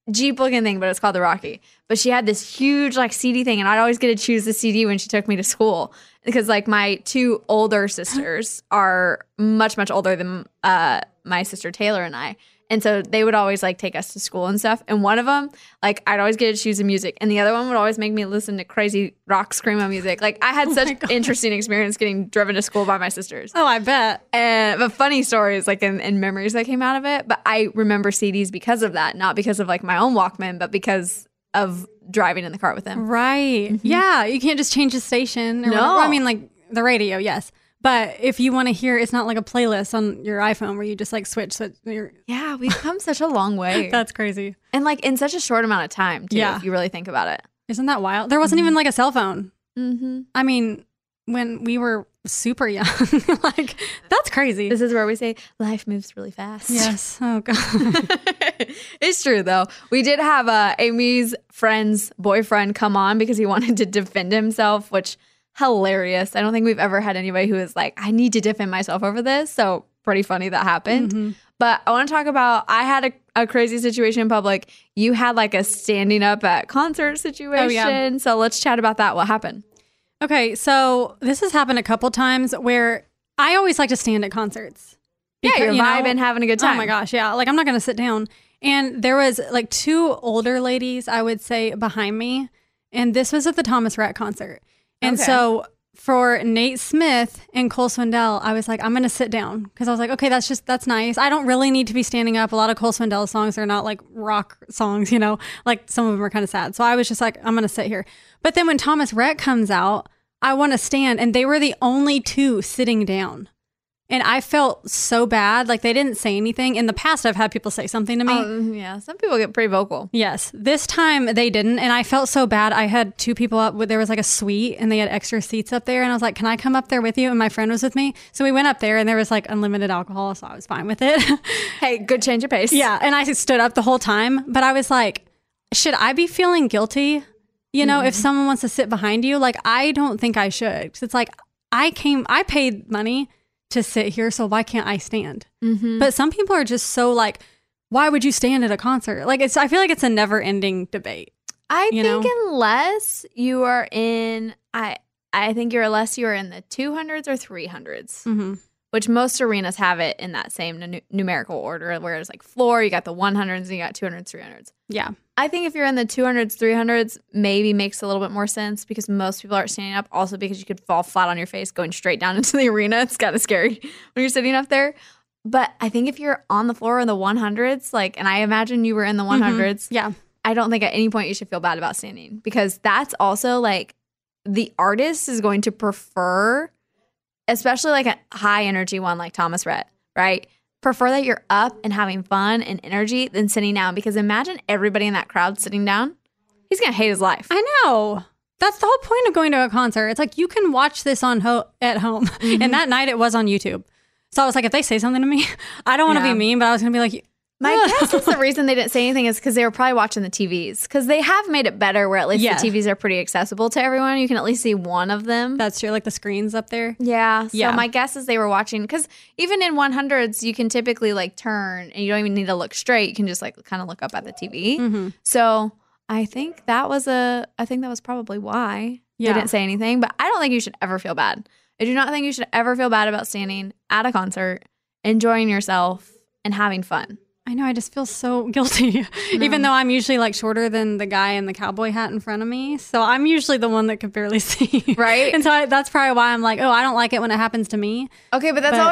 Speaker 4: Jeep looking thing, but it's called the Rocky. But she had this huge like CD thing, and I'd always get to choose the CD when she took me to school because like my two older sisters are much older than my sister Taylor and I. And so they would always like take us to school and stuff. And one of them, like I'd always get to choose the music. And the other one would always make me listen to crazy rock screamo music. Like I had such interesting experience getting driven to school by my sisters.
Speaker 6: Oh, I bet.
Speaker 4: But funny stories like and memories that came out of it. But I remember CDs because of that, not because of like my own Walkman, but because of driving in the car with them.
Speaker 6: Right. Mm-hmm. Yeah. You can't just change the station. Or whatever. I mean, like the radio, yes. But if you want to hear, it's not like a playlist on your iPhone where you just like switch.
Speaker 4: Yeah, we've come such a long way.
Speaker 6: That's crazy.
Speaker 4: And like in such a short amount of time, too,
Speaker 6: yeah.
Speaker 4: if you really think about it.
Speaker 6: Isn't that wild? There wasn't even like a cell phone.
Speaker 4: Mm-hmm.
Speaker 6: I mean, when we were super young, like that's crazy.
Speaker 4: This is where we say life moves really fast.
Speaker 6: Yes. Oh, God.
Speaker 4: It's true, though. We did have Amy's friend's boyfriend come on because he wanted to defend himself, which... hilarious. I don't think we've ever had anybody who is like, I need to defend myself over this. So pretty funny that happened. Mm-hmm. But I want to talk about, I had a crazy situation in public. You had like a standing up at concert situation. Oh, yeah. So let's chat about that. What happened?
Speaker 6: Okay. So this has happened a couple times where I always like to stand at concerts.
Speaker 4: Because, yeah, you're vibing, having a good time.
Speaker 6: Oh my gosh. Yeah. Like I'm not going to sit down. And there was like two older ladies, I would say, behind me. And this was at the Thomas Rhett concert. And so for Nate Smith and Cole Swindell, I was like, I'm going to sit down because I was like, okay, that's nice. I don't really need to be standing up. A lot of Cole Swindell songs are not like rock songs, you know, like some of them are kind of sad. So I was just like, I'm going to sit here. But then when Thomas Rhett comes out, I want to stand, and they were the only two sitting down. And I felt so bad. Like they didn't say anything. In the past, I've had people say something to me.
Speaker 4: Yeah. Some people get pretty vocal.
Speaker 6: Yes. This time they didn't. And I felt so bad. I had two people up. There was like a suite and they had extra seats up there. And I was like, can I come up there with you? And my friend was with me. So we went up there and there was like unlimited alcohol. So I was fine with it.
Speaker 4: Hey, good change of pace.
Speaker 6: Yeah. And I stood up the whole time. But I was like, should I be feeling guilty? You know, if someone wants to sit behind you? Like, I don't think I should. 'Cause it's like, I paid money to sit here, so why can't I stand? Mm-hmm. But some people are just so like, why would you stand at a concert? Like I feel like it's a never-ending debate.
Speaker 4: I think unless you are in, I think unless you are in the 200s or 300s, which most arenas have it in that same numerical order, where it's like floor, you got the 100s, and you got 200s, 300s.
Speaker 6: Yeah.
Speaker 4: I think if you're in the 200s, 300s, maybe makes a little bit more sense because most people aren't standing up. Also because you could fall flat on your face going straight down into the arena. It's kind of scary when you're sitting up there. But I think if you're on the floor in the 100s, like, and I imagine you were in the 100s.
Speaker 6: Yeah.
Speaker 4: I don't think at any point you should feel bad about standing because that's also like the artist is going to prefer, especially like a high energy one like Thomas Rhett, right? Prefer that you're up and having fun and energy than sitting down, because imagine everybody in that crowd sitting down. He's going to hate his life.
Speaker 6: I know. That's the whole point of going to a concert. It's like you can watch this at home. Mm-hmm. And that night it was on YouTube. So I was like, if they say something to me, I don't want to be mean, but I was going to be like,
Speaker 4: my guess is the reason they didn't say anything is because they were probably watching the TVs, because they have made it better where at least the TVs are pretty accessible to everyone. You can at least see one of them.
Speaker 6: That's true. Like the screens up there.
Speaker 4: Yeah. So my guess is they were watching, because even in 100s, you can typically like turn and you don't even need to look straight. You can just like kind of look up at the TV. Mm-hmm. So I think that was probably why they didn't say anything. But I don't think you should ever feel bad. I do not think you should ever feel bad about standing at a concert, enjoying yourself, and having fun.
Speaker 6: I know. I just feel so guilty, even though I'm usually like shorter than the guy in the cowboy hat in front of me. So I'm usually the one that can barely see.
Speaker 4: Right.
Speaker 6: And so that's probably why I'm like, oh, I don't like it when it happens to me.
Speaker 4: Okay. But that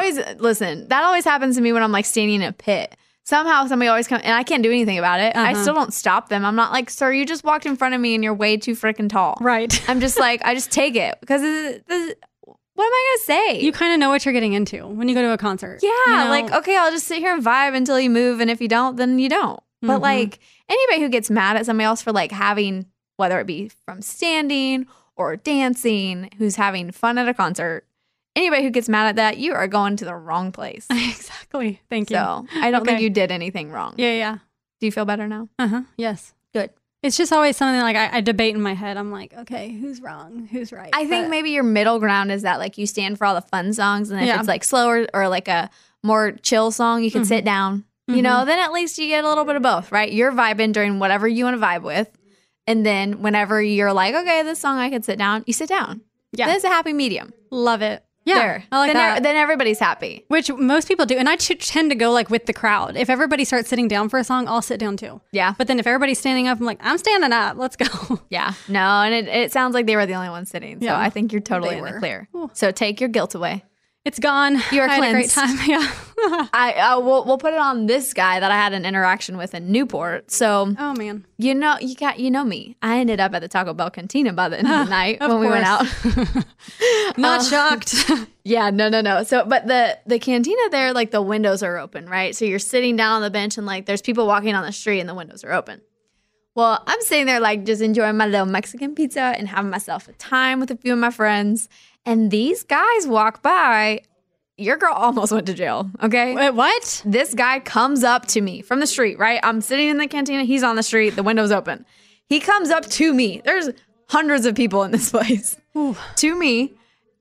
Speaker 4: always happens to me when I'm like standing in a pit. Somehow somebody always comes, and I can't do anything about it. I still don't stop them. I'm not like, sir, you just walked in front of me and you're way too freaking tall.
Speaker 6: Right.
Speaker 4: I'm just like, I just take it because what am I going to say?
Speaker 6: You kind of know what you're getting into when you go to a concert.
Speaker 4: Yeah.
Speaker 6: You know?
Speaker 4: Like, okay, I'll just sit here and vibe until you move. And if you don't, then you don't. Mm-hmm. But like anybody who gets mad at somebody else for like having, whether it be from standing or dancing, who's having fun at a concert, anybody who gets mad at that, you are going to the wrong place.
Speaker 6: Exactly. Thank you.
Speaker 4: So I don't think you did anything wrong.
Speaker 6: Yeah.
Speaker 4: Do you feel better now?
Speaker 6: Yes.
Speaker 4: Good.
Speaker 6: It's just always something like I debate in my head. I'm like, okay, who's wrong? Who's right?
Speaker 4: I think maybe your middle ground is that like you stand for all the fun songs, and if it's like slower or like a more chill song, you can sit down you know, then at least you get a little bit of both, right? You're vibing during whatever you want to vibe with. And then whenever you're like, okay, this song I could sit down, you sit down.
Speaker 6: Yeah.
Speaker 4: There's a happy medium.
Speaker 6: Love it. Yeah.
Speaker 4: There.
Speaker 6: I like that.
Speaker 4: Then everybody's happy.
Speaker 6: Which most people do. And I tend to go like with the crowd. If everybody starts sitting down for a song, I'll sit down too.
Speaker 4: Yeah.
Speaker 6: But then if everybody's standing up, I'm like, I'm standing up. Let's go.
Speaker 4: Yeah. No, and it sounds like they were the only ones sitting. So
Speaker 6: Yeah.
Speaker 4: I think you're totally
Speaker 6: They
Speaker 4: in the
Speaker 6: were.
Speaker 4: clear.
Speaker 6: Ooh.
Speaker 4: So take your guilt away.
Speaker 6: It's gone.
Speaker 4: You are
Speaker 6: I had a great
Speaker 4: cleansed.
Speaker 6: time. Yeah.
Speaker 4: We'll put it on this guy that I had an interaction with in Newport. So
Speaker 6: Oh, man.
Speaker 4: you know me. I ended up at the Taco Bell cantina by the end of the night
Speaker 6: Of
Speaker 4: when we went out.
Speaker 6: course. Not shocked.
Speaker 4: Yeah, no. So, but the cantina there, like the windows are open, right? So you're sitting down on the bench and like there's people walking on the street and the windows are open. Well, I'm sitting there like just enjoying my little Mexican pizza and having myself a time with a few of my friends. And these guys walk by. Your girl almost went to jail, okay?
Speaker 6: Wait, what?
Speaker 4: This guy comes up to me from the street, right? I'm sitting in the cantina. He's on the street. The window's open. He comes up to me. There's hundreds of people in this place. To me.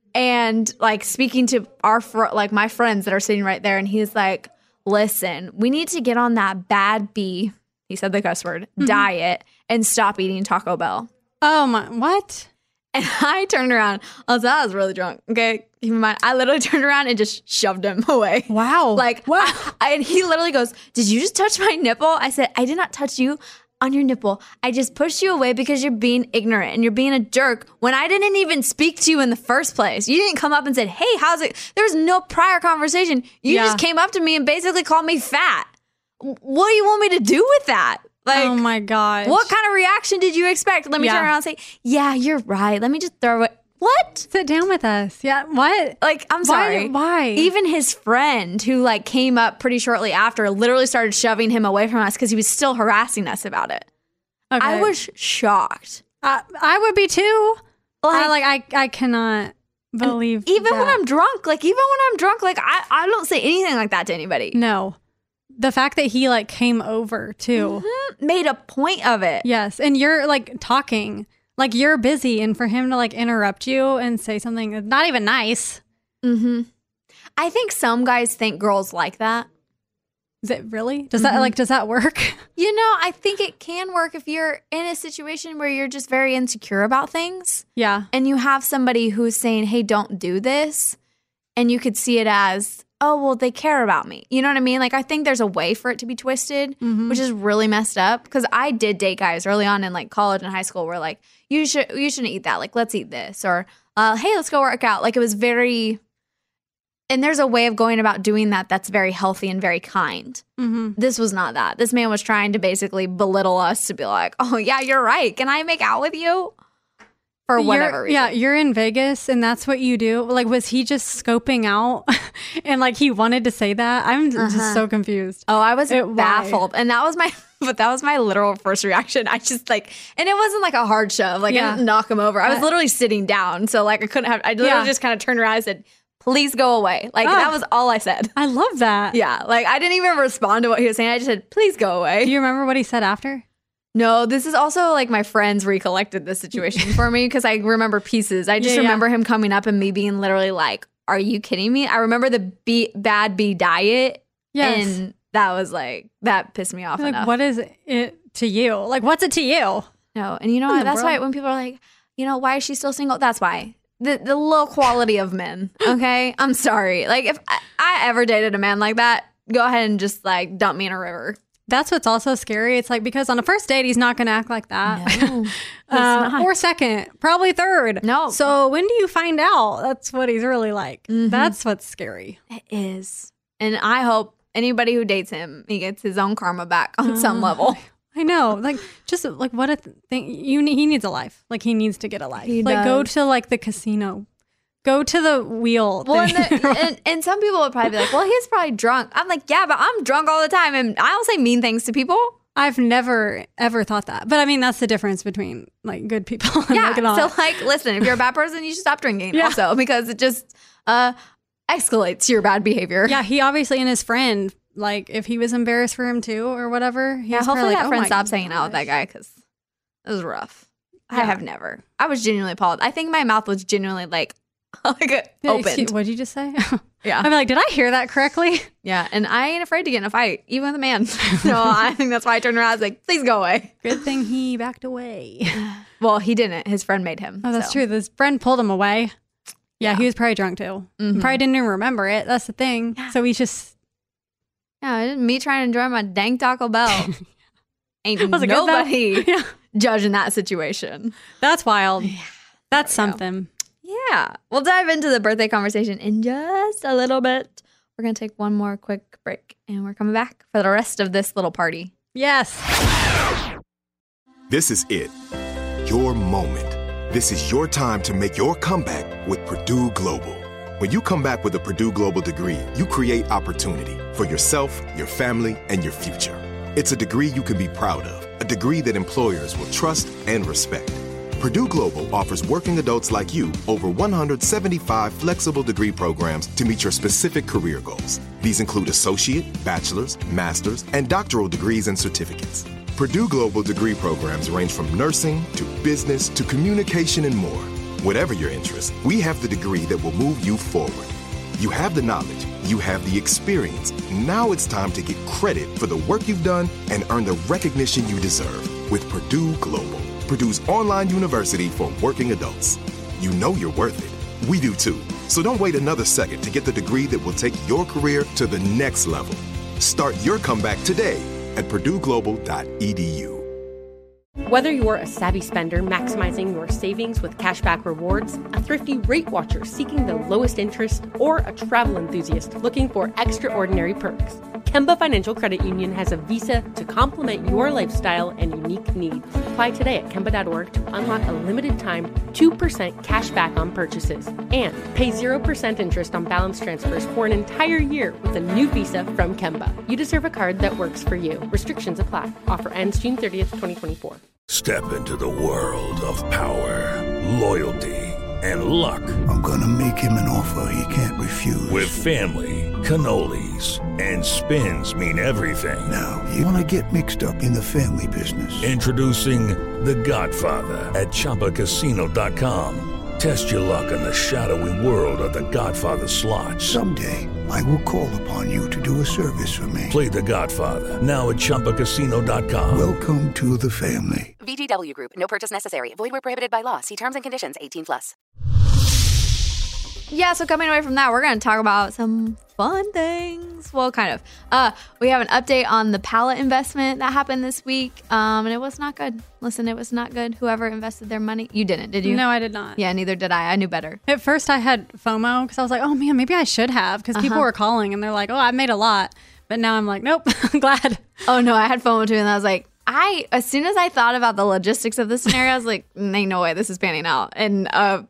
Speaker 4: And like speaking to my friends that are sitting right there. And he's like, listen, we need to get on that bad B, he said the cuss word, diet and stop eating Taco Bell.
Speaker 6: Oh, my. What?
Speaker 4: And I turned around. I was really drunk. Okay. Keep in mind, I literally turned around and just shoved him away.
Speaker 6: Wow.
Speaker 4: Like,
Speaker 6: wow.
Speaker 4: And he literally goes, did you just touch my nipple? I said, I did not touch you on your nipple. I just pushed you away because you're being ignorant and you're being a jerk when I didn't even speak to you in the first place. You didn't come up and said, hey, how's it? There was no prior conversation. You just came up to me and basically called me fat. What do you want me to do with that? Like,
Speaker 6: oh my gosh.
Speaker 4: what kind of reaction did you expect? Let me turn around and say, yeah, you're right. Let me just throw it. What?
Speaker 6: Sit down with us. Yeah. What?
Speaker 4: Like, I'm sorry.
Speaker 6: Why?
Speaker 4: Even his friend who like came up pretty shortly after literally started shoving him away from us because he was still harassing us about it.
Speaker 6: Okay.
Speaker 4: I was shocked.
Speaker 6: I would be too.
Speaker 4: Like,
Speaker 6: I cannot believe
Speaker 4: even when
Speaker 6: that.
Speaker 4: I'm drunk, like I don't say anything like that to anybody.
Speaker 6: No. The fact that he like came over too.
Speaker 4: Made a point of it.
Speaker 6: Yes. And you're like talking, like you're busy, and for him to like interrupt you and say something that's not even nice.
Speaker 4: Mm-hmm. I think some guys think girls like that.
Speaker 6: Is it really? Does that work?
Speaker 4: You know, I think it can work if you're in a situation where you're just very insecure about things.
Speaker 6: Yeah.
Speaker 4: And you have somebody who's saying, hey, don't do this. And you could see it as, oh, well, they care about me. You know what I mean? Like, I think there's a way for it to be twisted, which is really messed up. Because I did date guys early on in like college and high school where like, you shouldn't eat that. Like, let's eat this. Or, hey, let's go work out. Like, it was very... And there's a way of going about doing that that's very healthy and very kind. This was not that. This man was trying to basically belittle us to be like, oh, yeah, you're right. Can I make out with you? For whatever reason.
Speaker 6: Yeah, you're in Vegas and that's what you do. Like, was he just scoping out and like he wanted to say that? I'm just so confused.
Speaker 4: Oh, I was
Speaker 6: Why?
Speaker 4: baffled. And that was my literal first reaction. I just like, and it wasn't like a hard shove. Like, I didn't knock him over. I was literally sitting down. So like, I literally just kind of turned around and said, please go away. Like, that was all I said.
Speaker 6: I love that.
Speaker 4: Yeah. Like, I didn't even respond to what he was saying. I just said, please go away.
Speaker 6: Do you remember what he said after?
Speaker 4: No, this is also like my friends recollected this situation for me because I remember pieces. I just remember him coming up and me being literally like, are you kidding me? I remember the bad B diet.
Speaker 6: Yes.
Speaker 4: And that was like, that pissed me off
Speaker 6: Like,
Speaker 4: enough.
Speaker 6: what is it to you? Like, what's it to you?
Speaker 4: No. And you know what? That's why when people are like, you know, why is she still single? That's why. The low quality of men. Okay. I'm sorry. Like, if I ever dated a man like that, go ahead and just like dump me in a river.
Speaker 6: That's what's also scary. It's like, because on a first date, he's not going to act like that.
Speaker 4: No, he's not.
Speaker 6: Or second, probably third.
Speaker 4: No.
Speaker 6: So when do you find out that's what he's really like? That's what's scary.
Speaker 4: It is. And I hope anybody who dates him, he gets his own karma back on some level.
Speaker 6: I know. Like, just like what a thing. He needs a life. Like, he needs to get a life.
Speaker 4: He
Speaker 6: like, go
Speaker 4: does.
Speaker 6: to like the casino. Go to the wheel.
Speaker 4: Well,
Speaker 6: thing.
Speaker 4: and some people would probably be like, well, he's probably drunk. I'm like, yeah, but I'm drunk all the time. And I don't say mean things to people.
Speaker 6: I've never, ever thought that. But I mean, that's the difference between like good people and
Speaker 4: Yeah.
Speaker 6: like not.
Speaker 4: So like, listen, if you're a bad person, you should stop drinking also because it just escalates your bad behavior.
Speaker 6: Yeah, he obviously, and his friend, like if he was embarrassed for him too or whatever. He was
Speaker 4: Hopefully
Speaker 6: probably
Speaker 4: that
Speaker 6: like,
Speaker 4: friend
Speaker 6: my
Speaker 4: stops hanging out with that
Speaker 6: gosh.
Speaker 4: guy because it was rough. I
Speaker 6: Yeah.
Speaker 4: have never. I was genuinely appalled. I think my mouth was genuinely like open.
Speaker 6: What'd you just say?
Speaker 4: Yeah.
Speaker 6: I'd be like, did I hear that correctly?
Speaker 4: Yeah. And I ain't afraid to get in a fight, even with a man. So I think that's why I turned around. I was like, please go away.
Speaker 6: Good thing he backed away.
Speaker 4: Well, he didn't. His friend made him.
Speaker 6: Oh, that's
Speaker 4: so.
Speaker 6: true. His friend pulled him away. Yeah,
Speaker 4: Yeah.
Speaker 6: he was probably drunk too. Probably didn't even remember it. That's the thing. So he's just...
Speaker 4: Yeah, me trying to enjoy my dang Taco Bell. Ain't
Speaker 6: Was it good, though?
Speaker 4: nobody
Speaker 6: Yeah.
Speaker 4: judging that situation.
Speaker 6: That's wild. That's something.
Speaker 4: Yeah. We'll dive into the birthday conversation in just a little bit. We're going to take one more quick break and we're coming back for the rest of this little party.
Speaker 6: Yes.
Speaker 2: This is it. Your moment. This is your time to make your comeback with Purdue Global. When you come back with a Purdue Global degree, you create opportunity for yourself, your family, and your future. It's a degree you can be proud of, a degree that employers will trust and respect. Purdue Global offers working adults like you over 175 flexible degree programs to meet your specific career goals. These include associate, bachelor's, master's, and doctoral degrees and certificates. Purdue Global degree programs range from nursing to business to communication and more. Whatever your interest, we have the degree that will move you forward. You have the knowledge, you have the experience. Now it's time to get credit for the work you've done and earn the recognition you deserve with Purdue Global, Purdue's online university for working adults. You know you're worth it. We do too. So don't wait another second to get the degree that will take your career to the next level. Start your comeback today at purdueglobal.edu.
Speaker 3: Whether you're a savvy spender maximizing your savings with cashback rewards, a thrifty rate watcher seeking the lowest interest, or a travel enthusiast looking for extraordinary perks, Kemba Financial Credit Union has a visa to complement your lifestyle and unique needs. Apply today at Kemba.org to unlock a limited time 2% cash back on purchases and pay 0% interest on balance transfers for an entire year with a new visa from Kemba. You deserve a card that works for you. Restrictions apply. Offer ends June 30th, 2024.
Speaker 8: Step into the world of power, loyalty, and luck.
Speaker 9: I'm gonna make him an offer he can't refuse.
Speaker 8: With family, cannolis, and spins mean everything.
Speaker 9: Now, you wanna get mixed up in the family business.
Speaker 8: Introducing The Godfather at ChumbaCasino.com. Test your luck in the shadowy world of The Godfather slot.
Speaker 9: Someday, I will call upon you to do a service for me.
Speaker 8: Play The Godfather now at ChumbaCasino.com.
Speaker 9: Welcome to the family.
Speaker 10: VGW Group. No purchase necessary. Void where prohibited by law. See terms and conditions. 18+.
Speaker 4: Yeah, so coming away from that, we're going to talk about some fun things. Well, kind of. We have an update on the pallet investment that happened this week, and it was not good. Listen, it was not good. Whoever invested their money. You didn't, did you?
Speaker 6: No, I did not.
Speaker 4: Yeah, neither did I. I knew better.
Speaker 6: At first, I had FOMO because I was like, oh, man, maybe I should have because people were calling and they're like, oh, I made a lot. But now I'm like, nope, I'm glad.
Speaker 4: Oh, no, I had FOMO too, and I was like, as soon as I thought about the logistics of this scenario, I was like, ain't no way this is panning out. And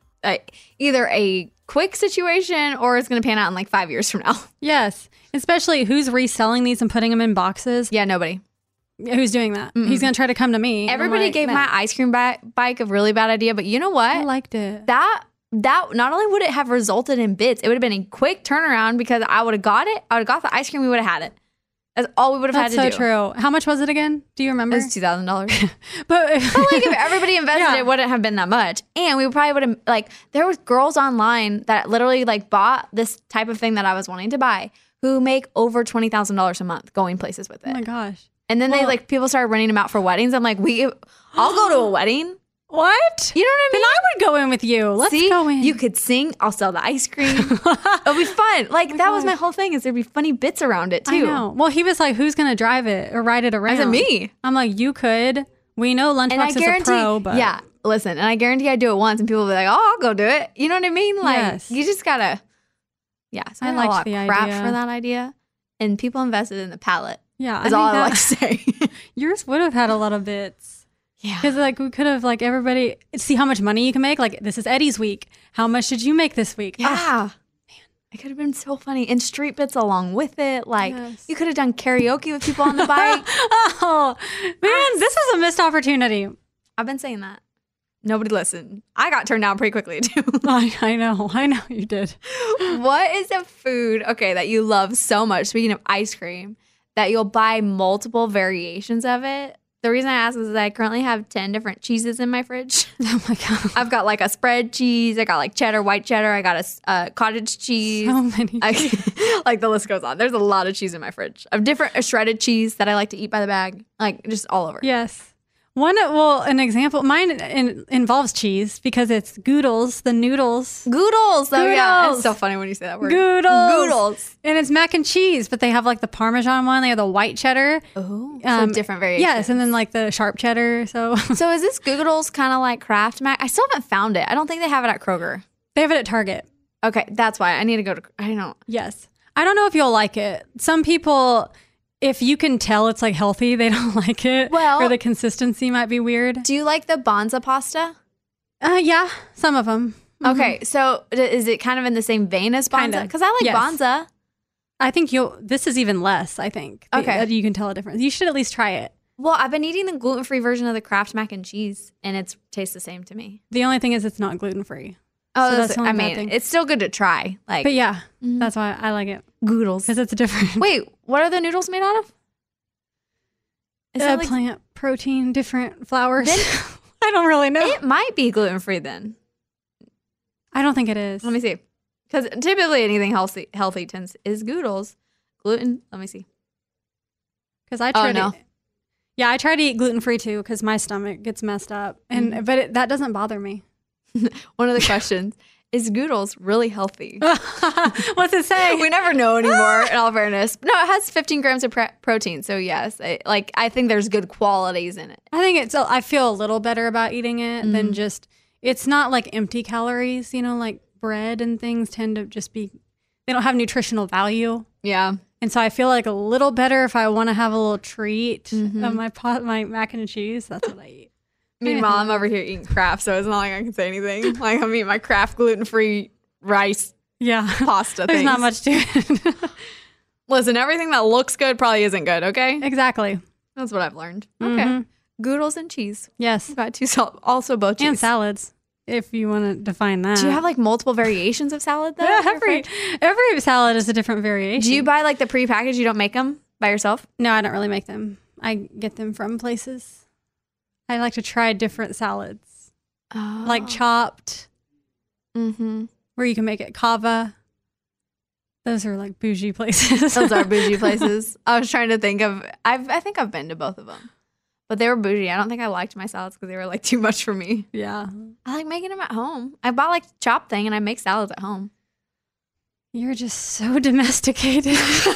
Speaker 4: either a quick situation or it's going to pan out in like 5 years from now.
Speaker 6: Yes. Especially who's reselling these and putting them in boxes.
Speaker 4: Yeah, nobody.
Speaker 6: Who's doing that? He's going to try to come to me.
Speaker 4: Everybody gave my ice cream bike a really bad idea, but you know what?
Speaker 6: I liked it.
Speaker 4: That not only would it have resulted in bits, it would have been a quick turnaround because I would have got it. I would have got the ice cream. We would have had it. That's all we would have had to do.
Speaker 6: That's so true. How much was it again? Do you remember?
Speaker 4: It was $2,000.
Speaker 6: but
Speaker 4: like if everybody invested, it wouldn't have been that much. And we probably would have there was girls online that literally bought this type of thing that I was wanting to buy who make over $20,000 a month going places with it.
Speaker 6: Oh my gosh.
Speaker 4: And then people started renting them out for weddings. I'm like, I'll go to a wedding.
Speaker 6: What?
Speaker 4: You know what I mean?
Speaker 6: Then I would go in with you. Let's go in.
Speaker 4: You could sing. I'll sell the ice cream. It'll be fun. That was my whole thing is there'd be funny bits around it too.
Speaker 6: I know. Well, he was like, who's going to drive it or ride it around?
Speaker 4: I said, me.
Speaker 6: I'm like, you could. We know Lunchbox is a pro, but.
Speaker 4: Yeah, listen. And I guarantee I do it once and people will be like, oh, I'll go do it. You know what I mean?
Speaker 6: Yes.
Speaker 4: You just got to. Yeah. So I got a lot of crap for that idea. And people invested in the pallet.
Speaker 6: Yeah.
Speaker 4: That's all I like to say.
Speaker 6: Yours would have had a lot of bits.
Speaker 4: Yeah.
Speaker 6: Because we could have everybody see how much money you can make. This is Eddie's week. How much did you make this week?
Speaker 4: Yeah. Man, it could have been so funny. And street bits along with it. You could have done karaoke with people on the bike.
Speaker 6: Oh, man, this is a missed opportunity.
Speaker 4: I've been saying that. Nobody listened. I got turned down pretty quickly too.
Speaker 6: I know you did.
Speaker 4: What is a food, that you love so much, speaking of ice cream, that you'll buy multiple variations of it The reason I ask is that I currently have 10 different cheeses in my fridge.
Speaker 6: Oh my God.
Speaker 4: I've got like a spread cheese. I got like cheddar, white cheddar. I got a cottage cheese.
Speaker 6: So many.
Speaker 4: Like the list goes on. There's a lot of cheese in my fridge. I have different shredded cheese that I like to eat by the bag. Like just all over.
Speaker 6: Yes. An example, mine involves cheese because it's Goodles, the noodles.
Speaker 4: Goodles. Oh, yeah.
Speaker 6: Goodles.
Speaker 4: It's so funny when you say that word.
Speaker 6: Goodles. And it's mac and cheese, but they have like the Parmesan one. They have the white cheddar.
Speaker 4: Oh, so different variations.
Speaker 6: Yes, and then like the sharp cheddar. So
Speaker 4: is this Goodles kind of like Kraft Mac? I still haven't found it. I don't think they have it at Kroger.
Speaker 6: They have it at Target.
Speaker 4: Okay, that's why I need to go to. I don't know.
Speaker 6: Yes, I don't know if you'll like it. Some people, if you can tell it's like healthy, they don't like it.
Speaker 4: Well,
Speaker 6: or the consistency might be weird.
Speaker 4: Do you like the Banza pasta?
Speaker 6: Yeah, some of them. Mm-hmm.
Speaker 4: Okay, so is it kind of in the same vein as Banza? Because I like Banza.
Speaker 6: I think this is even less, I think.
Speaker 4: Okay.
Speaker 6: You can tell a difference. You should at least try it.
Speaker 4: Well, I've been eating the gluten-free version of the Kraft mac and cheese, and it tastes the same to me.
Speaker 6: The only thing is it's not gluten-free.
Speaker 4: Oh, so that's the only bad thing. It's still good to try.
Speaker 6: But yeah, that's why I like it.
Speaker 4: Goodles.
Speaker 6: Because it's different.
Speaker 4: Wait, what are the noodles made out of?
Speaker 6: Is that plant protein, different flours? I don't really know.
Speaker 4: It might be gluten-free then.
Speaker 6: I don't think it is.
Speaker 4: Let me see. Because typically anything healthy is Goodles. Gluten, let me see.
Speaker 6: Because I tried to eat gluten-free too because my stomach gets messed up. But that doesn't bother me.
Speaker 4: One of the questions, is Goodles really healthy?
Speaker 6: What's it say?
Speaker 4: We never know anymore, in all fairness. No, it has 15 grams of protein. So yes, I think there's good qualities in it.
Speaker 6: I feel a little better about eating it than just, it's not like empty calories, like bread and things tend to just be, they don't have nutritional value.
Speaker 4: Yeah.
Speaker 6: And so I feel like a little better if I want to have a little treat of my mac and cheese. That's what I eat.
Speaker 4: Meanwhile, I'm over here eating Kraft, so it's not like I can say anything. Like I'm eating my Kraft gluten-free rice pasta
Speaker 6: There's
Speaker 4: things.
Speaker 6: not much to it.
Speaker 4: Listen, everything that looks good probably isn't good, okay?
Speaker 6: Exactly.
Speaker 4: That's what I've learned. Okay. Goodles and cheese.
Speaker 6: Yes.
Speaker 4: I've got two, also both cheese.
Speaker 6: And salads, if you want to define that.
Speaker 4: Do you have like multiple variations of salad though?
Speaker 6: Yeah, every salad is a different variation.
Speaker 4: Do you buy like the pre-packaged? You don't make them by yourself?
Speaker 6: No, I don't really make them. I get them from places. I like to try different salads, like chopped, where you can make it kava. Those are like bougie places.
Speaker 4: Those are bougie places. I was trying to think of, I think I've been to both of them, but they were bougie. I don't think I liked my salads because they were like too much for me.
Speaker 6: Yeah.
Speaker 4: I like making them at home. I bought like chopped thing and I make salads at home.
Speaker 6: You're just so domesticated.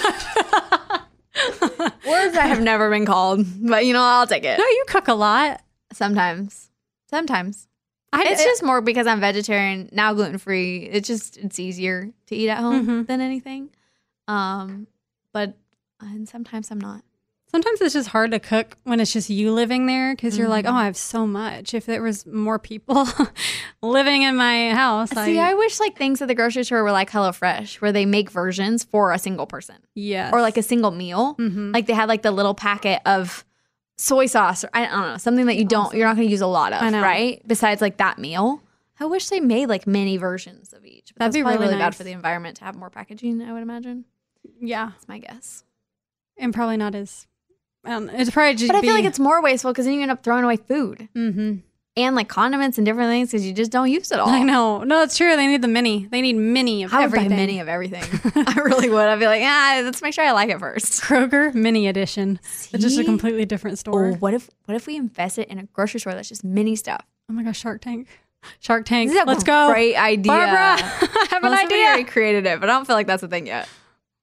Speaker 4: Words that have never been called, but I'll take it.
Speaker 6: No, you cook a lot.
Speaker 4: Sometimes. It's just more because I'm vegetarian, now gluten-free. It's easier to eat at home than anything. And sometimes I'm not.
Speaker 6: Sometimes it's just hard to cook when it's just you living there because you're like, oh, I have so much. If there was more people living in my house.
Speaker 4: See, I wish like things at the grocery store were like HelloFresh, where they make versions for a single person.
Speaker 6: Yes.
Speaker 4: Or like a single meal. Like they had like the little packet of soy sauce or I don't know, something that you're not going to use a lot of, right? Besides like that meal. I wish they made like mini versions of each. But
Speaker 6: that'd be
Speaker 4: probably
Speaker 6: really
Speaker 4: bad
Speaker 6: nice
Speaker 4: for the environment to have more packaging, I would imagine.
Speaker 6: Yeah.
Speaker 4: That's my guess.
Speaker 6: And probably not as... it's probably just
Speaker 4: But I feel like it's more wasteful because then you end up throwing away food. And like condiments and different things because you just don't use it all.
Speaker 6: I know. No, it's true. They need the mini. They need mini of everything.
Speaker 4: I would buy mini of everything. I really would. I'd be like, let's make sure I like it first.
Speaker 6: Kroger mini edition. It's just a completely different store.
Speaker 4: Oh, what if we invest it in a grocery store that's just mini stuff?
Speaker 6: Oh my gosh, Shark Tank. Let's
Speaker 4: go. Great idea.
Speaker 6: Barbara, I have an idea.
Speaker 4: Somebody already created it, but I don't feel like that's a thing yet.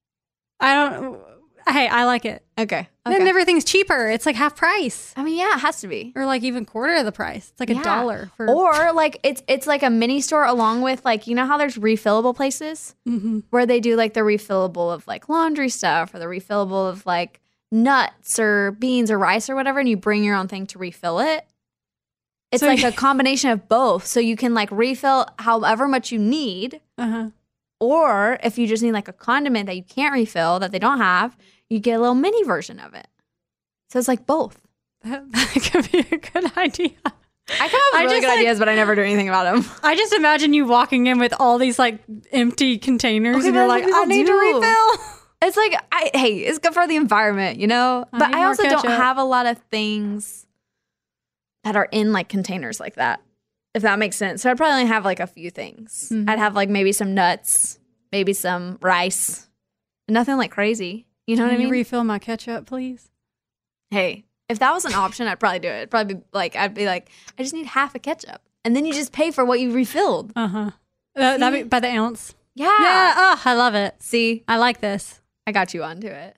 Speaker 6: Hey, I like it.
Speaker 4: Okay.
Speaker 6: Then everything's cheaper. It's like half price.
Speaker 4: I mean, yeah, it has to be.
Speaker 6: Or like even quarter of the price. It's like $1 for.
Speaker 4: Or like it's like a mini store along with like, you know how there's refillable places where they do like the refillable of like laundry stuff or the refillable of like nuts or beans or rice or whatever, and you bring your own thing to refill it. It's so like a combination of both. So you can like refill however much you need. Or if you just need like a condiment that you can't refill that they don't have, you get a little mini version of it. So it's like both.
Speaker 6: That could be a good idea.
Speaker 4: I come up with really good ideas, but I never do anything about them.
Speaker 6: I just imagine you walking in with all these like empty containers and you're like, I need to refill.
Speaker 4: It's like, hey, it's good for the environment, you know?
Speaker 6: I
Speaker 4: But
Speaker 6: need
Speaker 4: I
Speaker 6: more
Speaker 4: also don't
Speaker 6: ketchup.
Speaker 4: have a lot of things that are in like containers like that, if that makes sense. So I'd probably only have like a few things.
Speaker 6: Mhm.
Speaker 4: I'd have like maybe some nuts, maybe some rice. Nothing like crazy. You know what I
Speaker 6: Can you
Speaker 4: mean?
Speaker 6: refill my ketchup, please?
Speaker 4: Hey, if that was an option, I'd probably do it. I'd be like, I just need half a ketchup. And then you just pay for what you refilled.
Speaker 6: Uh-huh. That'd be by the ounce.
Speaker 4: Yeah.
Speaker 6: Yeah. Oh, I love it.
Speaker 4: See,
Speaker 6: I like this.
Speaker 4: I got you onto it.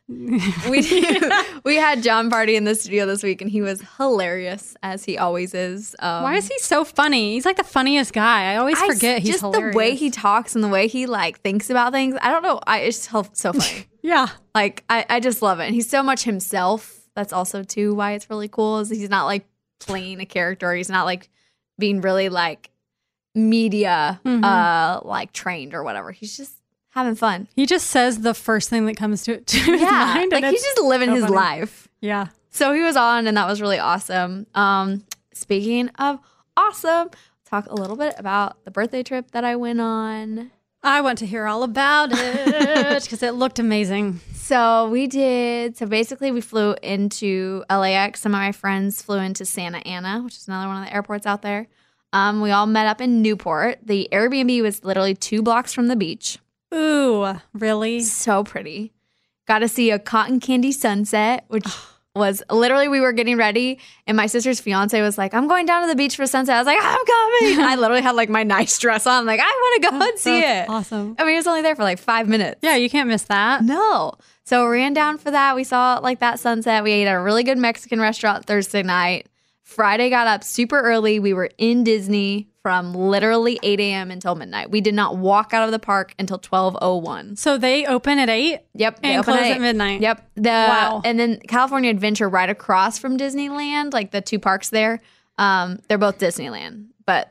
Speaker 4: We had John Party in the studio this week, and he was hilarious, as he always is.
Speaker 6: Why is he so funny? He's like the funniest guy. I always forget he's
Speaker 4: just
Speaker 6: hilarious.
Speaker 4: the way he talks and the way he like thinks about things. I don't know. It's so funny.
Speaker 6: Yeah.
Speaker 4: Like I just love it. And he's so much himself. That's also too why it's really cool. Is he's not like playing a character. He's not like being really like media like trained or whatever. He's just having fun.
Speaker 6: He just says the first thing that comes to his mind.
Speaker 4: Like
Speaker 6: and
Speaker 4: he's
Speaker 6: it's
Speaker 4: just living
Speaker 6: so
Speaker 4: his
Speaker 6: funny.
Speaker 4: life.
Speaker 6: Yeah.
Speaker 4: So he was on, and that was really awesome. Speaking of awesome, talk a little bit about the birthday trip that I went on.
Speaker 6: I want to hear all about it because it looked amazing.
Speaker 4: So basically we flew into LAX. Some of my friends flew into Santa Ana, which is another one of the airports out there. We all met up in Newport. The Airbnb was literally 2 blocks from the beach.
Speaker 6: Ooh, really?
Speaker 4: So pretty. Got to see a cotton candy sunset, which was literally, we were getting ready, and my sister's fiance was like, I'm going down to the beach for sunset. I was like, I'm coming. I literally had like my nice dress on. I'm like, I want to go and see it.
Speaker 6: Awesome.
Speaker 4: I mean, it was only there for like 5 minutes.
Speaker 6: Yeah, you can't miss that.
Speaker 4: No. So we ran down for that. We saw like that sunset. We ate at a really good Mexican restaurant Thursday night. Friday got up super early. We were in Disney from literally 8 a.m. until midnight. We did not walk out of the park until 12:01.
Speaker 6: So they open at 8?
Speaker 4: Yep.
Speaker 6: And
Speaker 4: open
Speaker 6: close
Speaker 4: at
Speaker 6: at midnight.
Speaker 4: Yep.
Speaker 6: Wow.
Speaker 4: And then California Adventure right across from Disneyland, like the 2 parks there. They're both Disneyland, but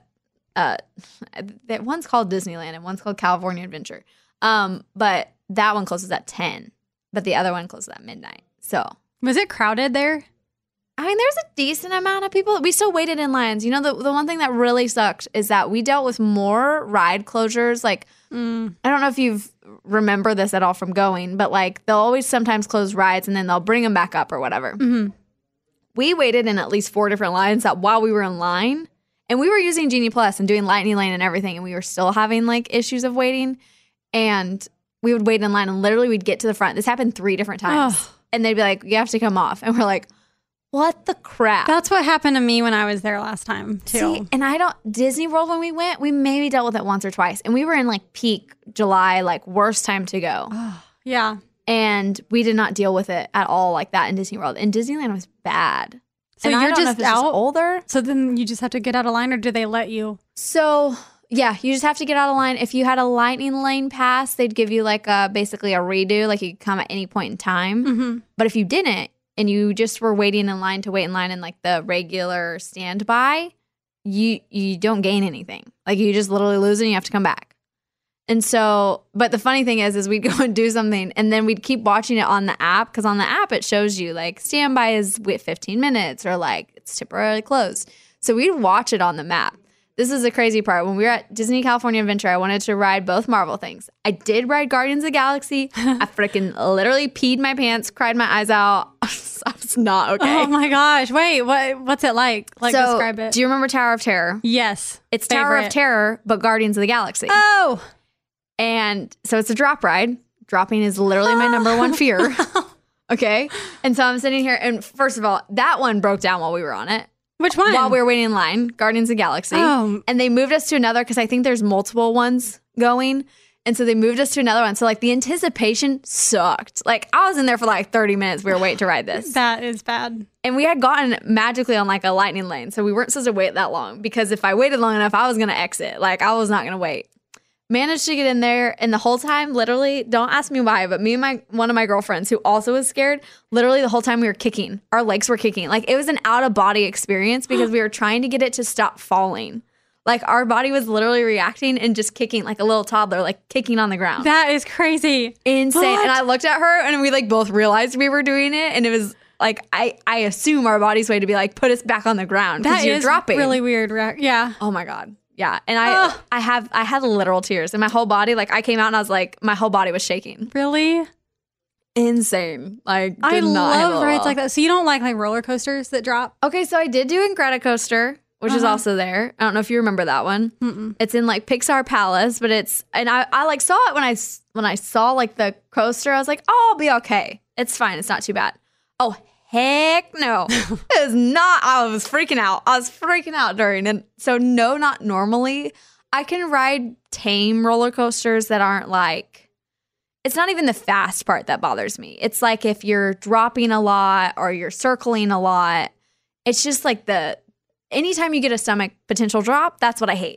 Speaker 4: one's called Disneyland and one's called California Adventure. But that one closes at 10, but the other one closes at midnight. So
Speaker 6: Was it crowded there?
Speaker 4: I mean, there's a decent amount of people. We still waited in lines. You know, the one thing that really sucked is that we dealt with more ride closures. Like, I don't know if you remember this at all from going, but like they'll always sometimes close rides and then they'll bring them back up or whatever.
Speaker 6: Mm-hmm.
Speaker 4: We waited in at least 4 different lines that while we were in line, and we were using Genie Plus and doing Lightning Lane and everything, and we were still having like issues of waiting. And we would wait in line and literally we'd get to the front. This happened 3 different times.
Speaker 6: Oh.
Speaker 4: And they'd be like, you have to come off. And we're like, what the crap?
Speaker 6: That's what happened to me when I was there last time, too.
Speaker 4: See, and Disney World, when we went, we maybe dealt with it once or twice. And we were in like peak July, like worst time to go.
Speaker 6: Yeah.
Speaker 4: And we did not deal with it at all like that in Disney World. And Disneyland was bad.
Speaker 6: So
Speaker 4: and I
Speaker 6: you're
Speaker 4: don't know
Speaker 6: just
Speaker 4: if it's
Speaker 6: out?
Speaker 4: older.
Speaker 6: So then you just have to get out of line, or do they let you?
Speaker 4: So yeah, you just have to get out of line. If you had a Lightning Lane pass, they'd give you like basically a redo, like you could come at any point in time.
Speaker 6: Mm-hmm.
Speaker 4: But if you didn't, and you just were waiting in line to wait in line in like the regular standby, you don't gain anything. Like you just literally lose it and you have to come back. And so, but the funny thing is we'd go and do something and then we'd keep watching it on the app, because on the app it shows you like standby is with 15 minutes or like it's temporarily closed. So we'd watch it on the map. This is the crazy part. When we were at Disney California Adventure, I wanted to ride both Marvel things. I did ride Guardians of the Galaxy. I freaking literally peed my pants, cried my eyes out. I was not okay.
Speaker 6: Oh my gosh. Wait, what's it like?
Speaker 4: So,
Speaker 6: Describe it.
Speaker 4: do you remember Tower of Terror?
Speaker 6: Yes.
Speaker 4: It's Tower of Terror, but Guardians of the Galaxy.
Speaker 6: Oh.
Speaker 4: And so it's a drop ride. Dropping is literally my number one fear. Okay. And so I'm sitting here, and first of all, that one broke down while we were on it.
Speaker 6: Which one?
Speaker 4: While we were waiting in line, Guardians of the Galaxy.
Speaker 6: Oh.
Speaker 4: And they moved us to another, because I think there's multiple ones going. And so they moved us to another one. So like the anticipation sucked. Like I was in there for like 30 minutes. We were waiting to ride this.
Speaker 6: That is bad.
Speaker 4: And we had gotten magically on like a Lightning Lane. So we weren't supposed to wait that long, because if I waited long enough, I was going to exit. Like I was not going to wait. Managed to get in there, and the whole time, literally, don't ask me why, but me and one of my girlfriends who also was scared, literally the whole time we were kicking. Our legs were kicking. Like it was an out of body experience, because we were trying to get it to stop falling. Like our body was literally reacting and just kicking like a little toddler, like kicking on the ground.
Speaker 6: That is crazy.
Speaker 4: Insane.
Speaker 6: What?
Speaker 4: And I looked at her and we like both realized we were doing it, and it was like I assume our body's way to be like, put us back on the ground because you're dropping.
Speaker 6: Really weird. Yeah.
Speaker 4: Oh my God. Yeah. And I had literal tears in my whole body. Like I came out and I was like, my whole body was shaking.
Speaker 6: Really?
Speaker 4: insane. Like,
Speaker 6: I
Speaker 4: did not handle
Speaker 6: love
Speaker 4: it
Speaker 6: rides
Speaker 4: well.
Speaker 6: like that. So you don't like roller coasters that drop?
Speaker 4: Okay, so I did do Incredicoaster, which is also there. I don't know if you remember that one.
Speaker 6: Mm-mm.
Speaker 4: It's in like Pixar Palace, but I like saw it when I saw like the coaster. I was like, oh, I'll be okay. It's fine. It's not too bad. Oh, heck no. It is not. I was freaking out during it. So no, not normally. I can ride tame roller coasters that aren't like, it's not even the fast part that bothers me. It's like if you're dropping a lot or you're circling a lot. It's just like anytime you get a stomach potential drop, that's what I hate.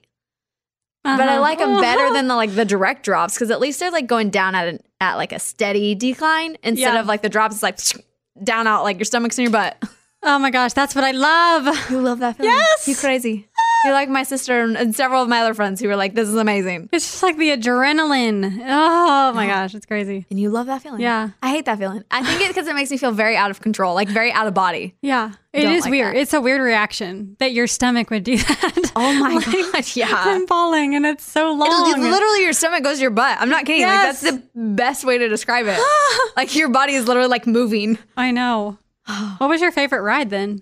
Speaker 4: But I like them better than the direct drops, because at least they're like going down at like a steady decline instead of like the drops. It's like down out like your stomach's in your butt.
Speaker 6: Oh my gosh, that's what I love.
Speaker 4: You love that feeling?
Speaker 6: Yes.
Speaker 4: You crazy. You're like my sister and several of my other friends who were like, this is amazing.
Speaker 6: It's just like the adrenaline. Oh my gosh, it's crazy.
Speaker 4: And you love that feeling?
Speaker 6: Yeah.
Speaker 4: I hate that feeling. I think it's because it makes me feel very out of control, like very out of body.
Speaker 6: Yeah. It
Speaker 4: Don't
Speaker 6: is
Speaker 4: like
Speaker 6: weird.
Speaker 4: that.
Speaker 6: It's a weird reaction that your stomach would do that.
Speaker 4: Oh my gosh, yeah.
Speaker 6: I'm falling and it's so long.
Speaker 4: It's literally your stomach goes to your butt. I'm not kidding.
Speaker 6: Yes.
Speaker 4: Like, that's the best way to describe it. Like your body is literally like moving.
Speaker 6: I know. What was your favorite ride then?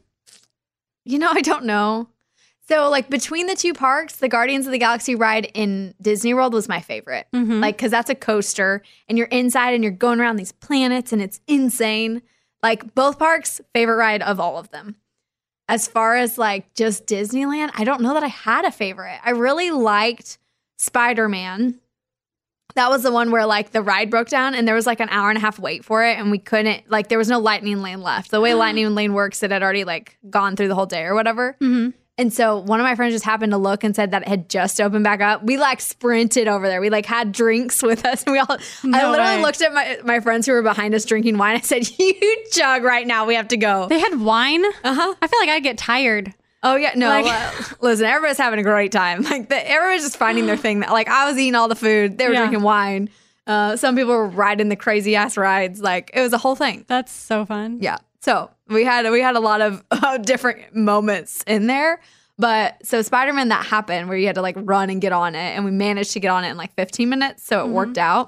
Speaker 4: You know, I don't know. So like between the two parks, the Guardians of the Galaxy ride in Disney World was my favorite.
Speaker 6: Mm-hmm.
Speaker 4: Like, because that's a coaster and you're inside and you're going around these planets and it's insane. Like both parks, favorite ride of all of them. As far as like just Disneyland, I don't know that I had a favorite. I really liked Spider-Man. That was the one where like the ride broke down and there was like an hour and a half wait for it and we couldn't, like there was no Lightning Lane left. The way Lightning Lane works, it had already like gone through the whole day or whatever.
Speaker 6: Mm-hmm.
Speaker 4: And so one of my friends just happened to look and said that it had just opened back up. We like sprinted over there. We like had drinks with us. And we all, I literally looked at my friends who were behind us drinking wine. I said, you chug right now. We have to go.
Speaker 6: They had wine?
Speaker 4: Uh-huh.
Speaker 6: I feel like I'd get tired.
Speaker 4: Oh yeah, no.
Speaker 6: Like-
Speaker 4: Listen, everybody's having a great time. Like everybody's just finding their thing. Like I was eating all the food. They were drinking wine. Some people were riding the crazy ass rides. Like it was a whole thing.
Speaker 6: That's so fun.
Speaker 4: Yeah. So we had a lot of different moments in there. But so Spider-Man, that happened where you had to like run and get on it, and we managed to get on it in like 15 minutes, so it worked out.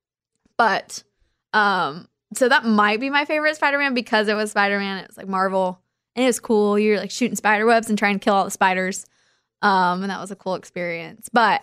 Speaker 4: But so that might be my favorite Spider-Man because it was Spider-Man. It was like Marvel, and it was cool. You're like shooting spider webs and trying to kill all the spiders, and that was a cool experience. But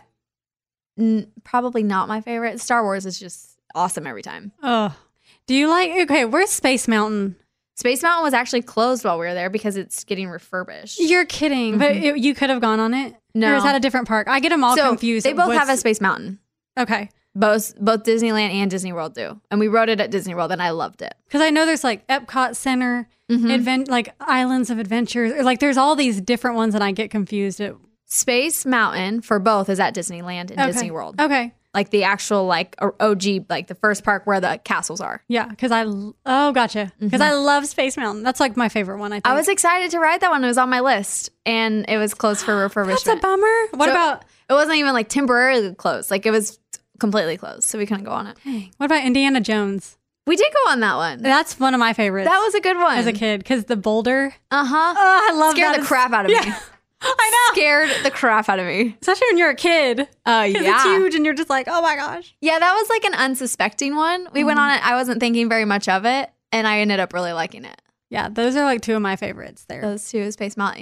Speaker 4: probably not my favorite. Star Wars is just awesome every time.
Speaker 6: Oh, do you like? Okay, where's Space Mountain?
Speaker 4: Space Mountain was actually closed while we were there because it's getting refurbished.
Speaker 6: You're kidding. But you could have gone on it?
Speaker 4: No.
Speaker 6: Or is that a different park? I get them all confused.
Speaker 4: They both have a Space Mountain.
Speaker 6: Okay.
Speaker 4: Both Disneyland and Disney World do. And we rode it at Disney World and I loved it.
Speaker 6: Because I know there's like Epcot Center, like Islands of Adventure. Or like there's all these different ones and I get confused.
Speaker 4: Space Mountain for both is at Disneyland and Disney World.
Speaker 6: Okay.
Speaker 4: Like the actual like OG, like the first park where the castles are.
Speaker 6: Yeah, because gotcha. Because I love Space Mountain. That's like my favorite one, I think.
Speaker 4: I was excited to ride that one. It was on my list and it was closed for refurbishment.
Speaker 6: That's a bummer. What about...
Speaker 4: It wasn't even like temporarily closed. Like it was completely closed. So we couldn't go on it.
Speaker 6: Dang. What about Indiana Jones?
Speaker 4: We did go on that one.
Speaker 6: That's one of my favorites.
Speaker 4: That was a good one.
Speaker 6: As a kid, because the boulder.
Speaker 4: Uh-huh.
Speaker 6: Oh, I love that.
Speaker 4: Scared the crap out of me.
Speaker 6: I know.
Speaker 4: Scared the crap out of me.
Speaker 6: Especially when you're a kid.
Speaker 4: Yeah.
Speaker 6: It's huge and you're just like, oh my gosh.
Speaker 4: Yeah, that was like an unsuspecting one. We went on it. I wasn't thinking very much of it. And I ended up really liking it.
Speaker 6: Yeah, those are like two of my favorites there.
Speaker 4: Those two, Space Mountain,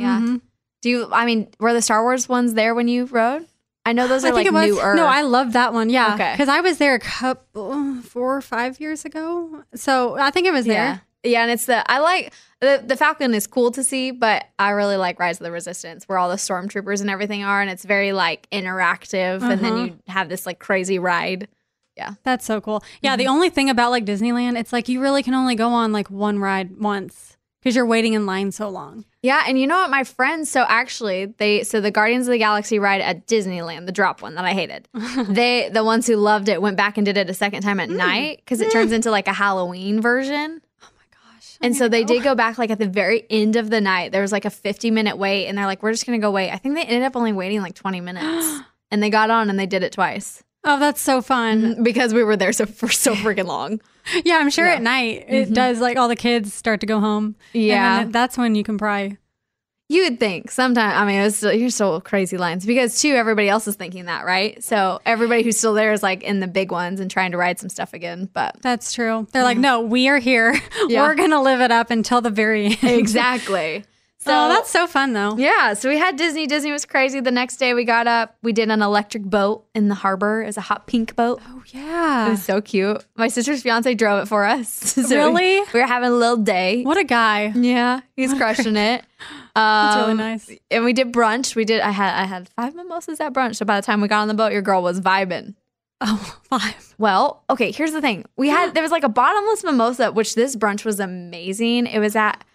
Speaker 4: yeah. Were the Star Wars ones there when you rode? I know those are like newer.
Speaker 6: No, I love that one. Yeah.
Speaker 4: Okay.
Speaker 6: Because I was there a couple, 4 or 5 years ago. So I think it was there.
Speaker 4: Yeah, and it's I like the Falcon is cool to see, but I really like Rise of the Resistance, where all the stormtroopers and everything are, and it's very like interactive, and then you have this like crazy ride. Yeah,
Speaker 6: that's so cool. Yeah, the only thing about like Disneyland, it's like you really can only go on like one ride once because you're waiting in line so long.
Speaker 4: Yeah, and you know what, my friends, so actually the Guardians of the Galaxy ride at Disneyland, the drop one that I hated, the ones who loved it went back and did it a second time at night because it turns into like a Halloween version. And so they did go back like at the very end of the night. There was like a 50-minute wait and they're like, we're just going to go wait. I think they ended up only waiting like 20 minutes and they got on and they did it twice.
Speaker 6: Oh, that's so fun.
Speaker 4: Because we were there for so freaking long.
Speaker 6: Yeah, I'm sure at night it does like all the kids start to go home.
Speaker 4: Yeah.
Speaker 6: And that's when you can probably.
Speaker 4: You would think sometimes, I mean, you're still crazy lines because too, everybody else is thinking that, right? So everybody who's still there is like in the big ones and trying to ride some stuff again. But
Speaker 6: that's true. They're like, no, we are here. Yeah. We're going to live it up until the very end.
Speaker 4: Exactly. So
Speaker 6: that's so fun though.
Speaker 4: Yeah. So we had Disney. Disney was crazy. The next day we got up, we did an electric boat in the harbor. It was a hot pink boat.
Speaker 6: Oh yeah.
Speaker 4: It was so cute. My sister's fiance drove it for us. So
Speaker 6: really?
Speaker 4: We were having a little day.
Speaker 6: What a guy.
Speaker 4: Yeah. He's crushing it.
Speaker 6: That's really nice.
Speaker 4: And we did brunch. I had 5 mimosas at brunch. So by the time we got on the boat, your girl was vibing.
Speaker 6: Oh, 5.
Speaker 4: Well, okay, here's the thing. There was like a bottomless mimosa, which this brunch was amazing. It was at,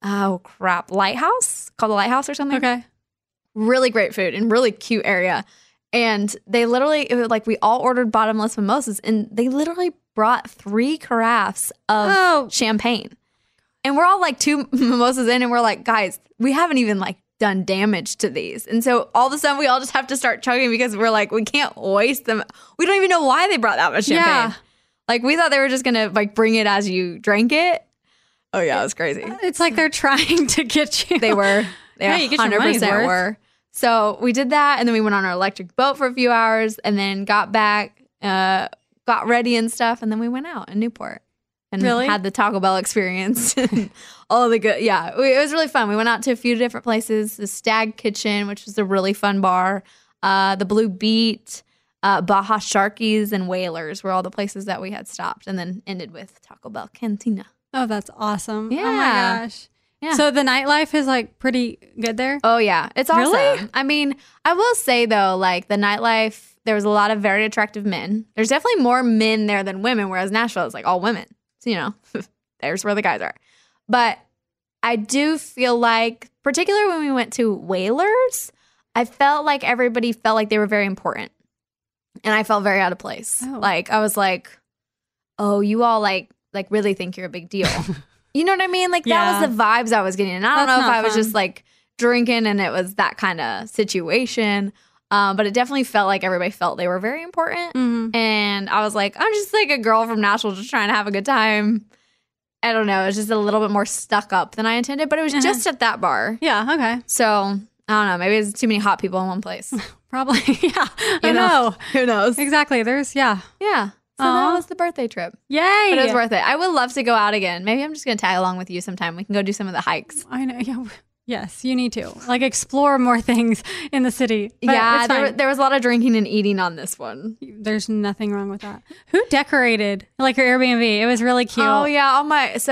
Speaker 4: Lighthouse, called the Lighthouse or something.
Speaker 6: Okay.
Speaker 4: Really great food and really cute area. And it was like we all ordered bottomless mimosas and they literally brought 3 carafes of champagne. And we're all like 2 mimosas in and we're like, guys, we haven't even like done damage to these. And so all of a sudden we all just have to start chugging because we're like, we can't waste them. We don't even know why they brought that much champagne.
Speaker 6: Yeah.
Speaker 4: Like we thought they were just going to like bring it as you drank it. Oh yeah, it was crazy.
Speaker 6: It's like they're trying to get you.
Speaker 4: They were.
Speaker 6: Yeah, you get your money's
Speaker 4: 100%
Speaker 6: worth.
Speaker 4: were. So we did that and then we went on our electric boat for a few hours and then got back, got ready and stuff. And then we went out in Newport. And had the Taco Bell experience. All the good. Yeah, it was really fun. We went out to a few different places. The Stag Kitchen, which was a really fun bar. The Blue Beat, Baja Sharkies, and Whalers were all the places that we had stopped. And then ended with Taco Bell Cantina.
Speaker 6: Oh, that's awesome.
Speaker 4: Yeah.
Speaker 6: Oh my gosh.
Speaker 4: Yeah.
Speaker 6: So the nightlife is like pretty good there?
Speaker 4: Oh, yeah. It's awesome.
Speaker 6: Really?
Speaker 4: I mean, I will say though, like the nightlife, there was a lot of very attractive men. There's definitely more men there than women, whereas Nashville is like all women. So, you know, there's where the guys are. But I do feel like, particularly when we went to Whalers, I felt like everybody felt like they were very important. And I felt very out of place.
Speaker 6: Oh.
Speaker 4: Like, I was like, oh, you all like really think you're a big deal. You know what I mean? Like, that was the vibes I was getting. And I don't know if I was just like drinking and it was that kind of situation. But it definitely felt like everybody felt they were very important.
Speaker 6: Mm-hmm.
Speaker 4: And I was like, I'm just like a girl from Nashville just trying to have a good time. I don't know. It was just a little bit more stuck up than I intended, but it was just at that bar.
Speaker 6: Yeah, okay.
Speaker 4: So I don't know. Maybe it's too many hot people in one place.
Speaker 6: Probably. Yeah.
Speaker 4: You know? Who knows?
Speaker 6: Exactly. There's, yeah.
Speaker 4: Yeah. So that was the birthday trip.
Speaker 6: Yay.
Speaker 4: But it was worth it. I would love to go out again. Maybe I'm just going to tag along with you sometime. We can go do some of the hikes.
Speaker 6: I know. Yeah. Yes, you need to like explore more things in the city. But
Speaker 4: yeah, there was a lot of drinking and eating on this one.
Speaker 6: There's nothing wrong with that. Who decorated like your Airbnb? It was really cute.
Speaker 4: Oh yeah, all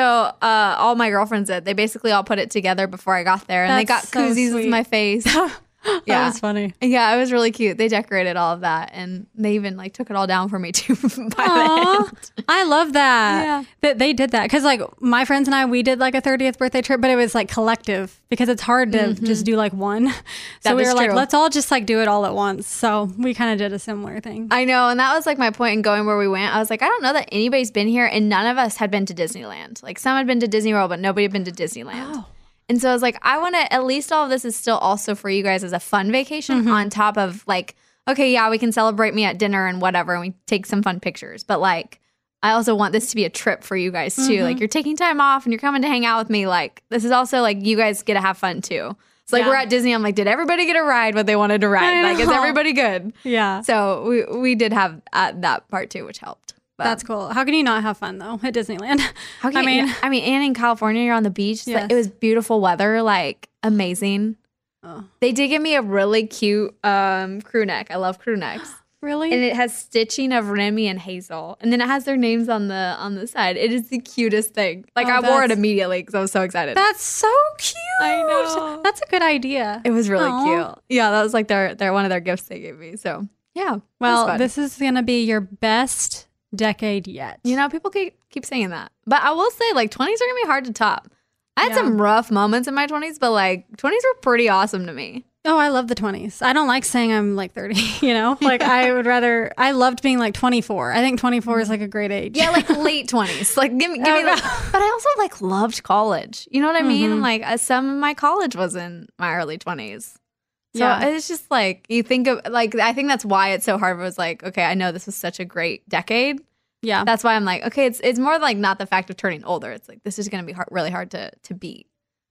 Speaker 4: my girlfriends did. They basically all put it together before I got there, and they got
Speaker 6: so
Speaker 4: koozies with
Speaker 6: sweet.
Speaker 4: my face.
Speaker 6: That was funny.
Speaker 4: Yeah, it was really cute. They decorated all of that, and they even like took it all down for me too. By the end.
Speaker 6: I love that.
Speaker 4: Yeah.
Speaker 6: That they did that because like my friends and I, we did like a 30th birthday trip, but it was like collective because it's hard to just do like one. So we were like, let's all just like do it all at once. So we kind of did a similar thing.
Speaker 4: I know, and that was like my point in going where we went. I was like, I don't know that anybody's been here, and none of us had been to Disneyland. Like some had been to Disney World, but nobody had been to Disneyland.
Speaker 6: Oh.
Speaker 4: And so I was like, I want to, at least all of this is still also for you guys as a fun vacation on top of like, okay, yeah, we can celebrate me at dinner and whatever, and we take some fun pictures. But like, I also want this to be a trip for you guys too. Like you're taking time off and you're coming to hang out with me. Like this is also like, you guys get to have fun too. It's like we're at Disney. I'm like, did everybody get a ride what they wanted to ride? Like, is everybody good?
Speaker 6: Yeah.
Speaker 4: So we did have that part too, which helped. But
Speaker 6: That's cool. How can you not have fun though at Disneyland?
Speaker 4: How can I mean, and in California, you're on the beach.
Speaker 6: Yes.
Speaker 4: Like, it was beautiful weather, like amazing.
Speaker 6: Oh.
Speaker 4: They did give me a really cute crew neck. I love crew necks.
Speaker 6: Really?
Speaker 4: And it has stitching of Remy and Hazel, and then it has their names on the side. It is the cutest thing. Like I wore it immediately because I was so excited.
Speaker 6: That's so cute.
Speaker 4: I know.
Speaker 6: That's a good idea.
Speaker 4: It was really
Speaker 6: Aw.
Speaker 4: cute. Yeah, that was like their one of their gifts they gave me. So yeah.
Speaker 6: Well, this is gonna be your best decade yet.
Speaker 4: You know, people keep saying that. But I will say, like, 20s are going to be hard to top. I had some rough moments in my 20s, but, like, 20s were pretty awesome to me.
Speaker 6: Oh, I love the 20s. I don't like saying I'm, like, 30, you know? Like, I loved being, like, 24. I think 24 is, like, a great age.
Speaker 4: Yeah, like, late 20s. Like, give me that. But I also, like, loved college. You know what I mean? And, like, some of my college was in my early 20s. So it's just like, you think of, like, I think that's why it's so hard. It was like, okay, I know this was such a great decade.
Speaker 6: Yeah.
Speaker 4: That's why I'm like, okay, it's more like not the fact of turning older. It's like, this is going to be really hard to beat.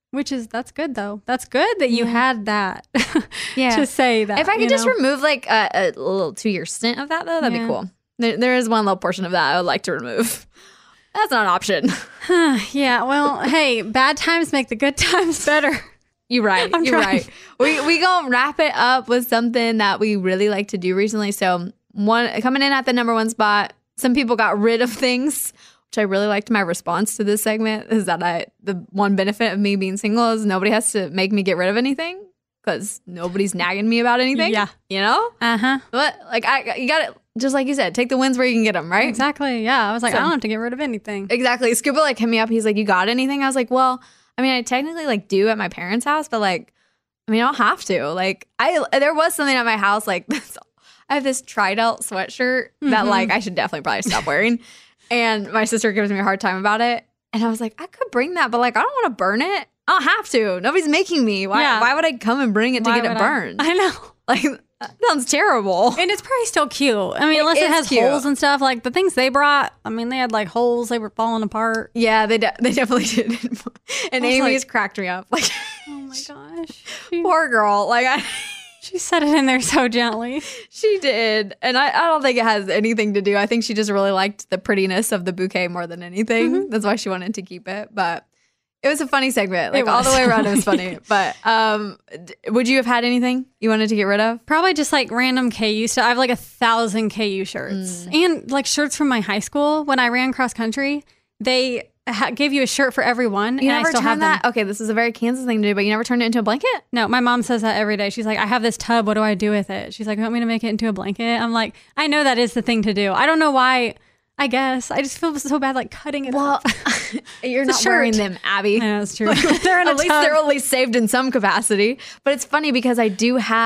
Speaker 6: That's good though. That's good that you had that.
Speaker 4: Yeah.
Speaker 6: To say that.
Speaker 4: If I could just remove like a little 2-year stint of that though, that'd be cool. There is one little portion of that I would like to remove. That's not an option.
Speaker 6: Yeah. Well, hey, bad times make the good times better.
Speaker 4: You're right.
Speaker 6: I'm
Speaker 4: You're
Speaker 6: trying.
Speaker 4: right. We gonna wrap it up with something that we really like to do recently. So coming in at the number 1 spot, some people got rid of things, which I really liked. My response to this segment is that the one benefit of me being single is nobody has to make me get rid of anything because nobody's nagging me about anything.
Speaker 6: Yeah.
Speaker 4: You know?
Speaker 6: Uh-huh.
Speaker 4: But like you got it. Just like you said, take the wins where you can get them, right?
Speaker 6: Exactly. Yeah. I was like, I don't have to get rid of anything.
Speaker 4: Exactly. Scuba like hit me up. He's like, you got anything? I was like, well, I mean, I technically like do at my parents' house, but like, I mean, I don't have to. Like, there was something at my house. Like, I have this Tridelt sweatshirt that like I should definitely probably stop wearing. And my sister gives me a hard time about it. And I was like, I could bring that, but like, I don't want to burn it. I don't have to. Nobody's making me. Why would I come and bring it to get it burned?
Speaker 6: I know.
Speaker 4: Like, that sounds terrible.
Speaker 6: And it's probably still cute. I mean, unless it has
Speaker 4: cute.
Speaker 6: holes and stuff. Like the things they brought, I mean, they had like holes. They were falling apart.
Speaker 4: Yeah, they definitely did. And Amy's cracked me up. Like,
Speaker 6: oh my gosh.
Speaker 4: Poor girl. Like,
Speaker 6: she set it in there so gently.
Speaker 4: She did. And I don't think it has anything to do. I think she just really liked the prettiness of the bouquet more than anything. Mm-hmm. That's why she wanted to keep it. But it was a funny segment. Like all the way around, it was funny. But would you have had anything you wanted to get rid of?
Speaker 6: Probably just like random KU stuff. I have like 1,000 KU shirts and like shirts from my high school. When I ran cross country, they gave you a shirt for everyone.
Speaker 4: You
Speaker 6: and
Speaker 4: never
Speaker 6: I still have
Speaker 4: that?
Speaker 6: them.
Speaker 4: Okay, this is a very Kansas thing to do, but you never turned it into a blanket?
Speaker 6: No, my mom says that every day. She's like, I have this tub. What do I do with it? She's like, you want me to make it into a blanket? I'm like, I know that is the thing to do. I don't know why. I guess. I just feel so bad like cutting it up.
Speaker 4: You're not wearing them, Abby.
Speaker 6: Yeah, that's true. They're in
Speaker 4: at least they're at least saved in some capacity. But it's funny because I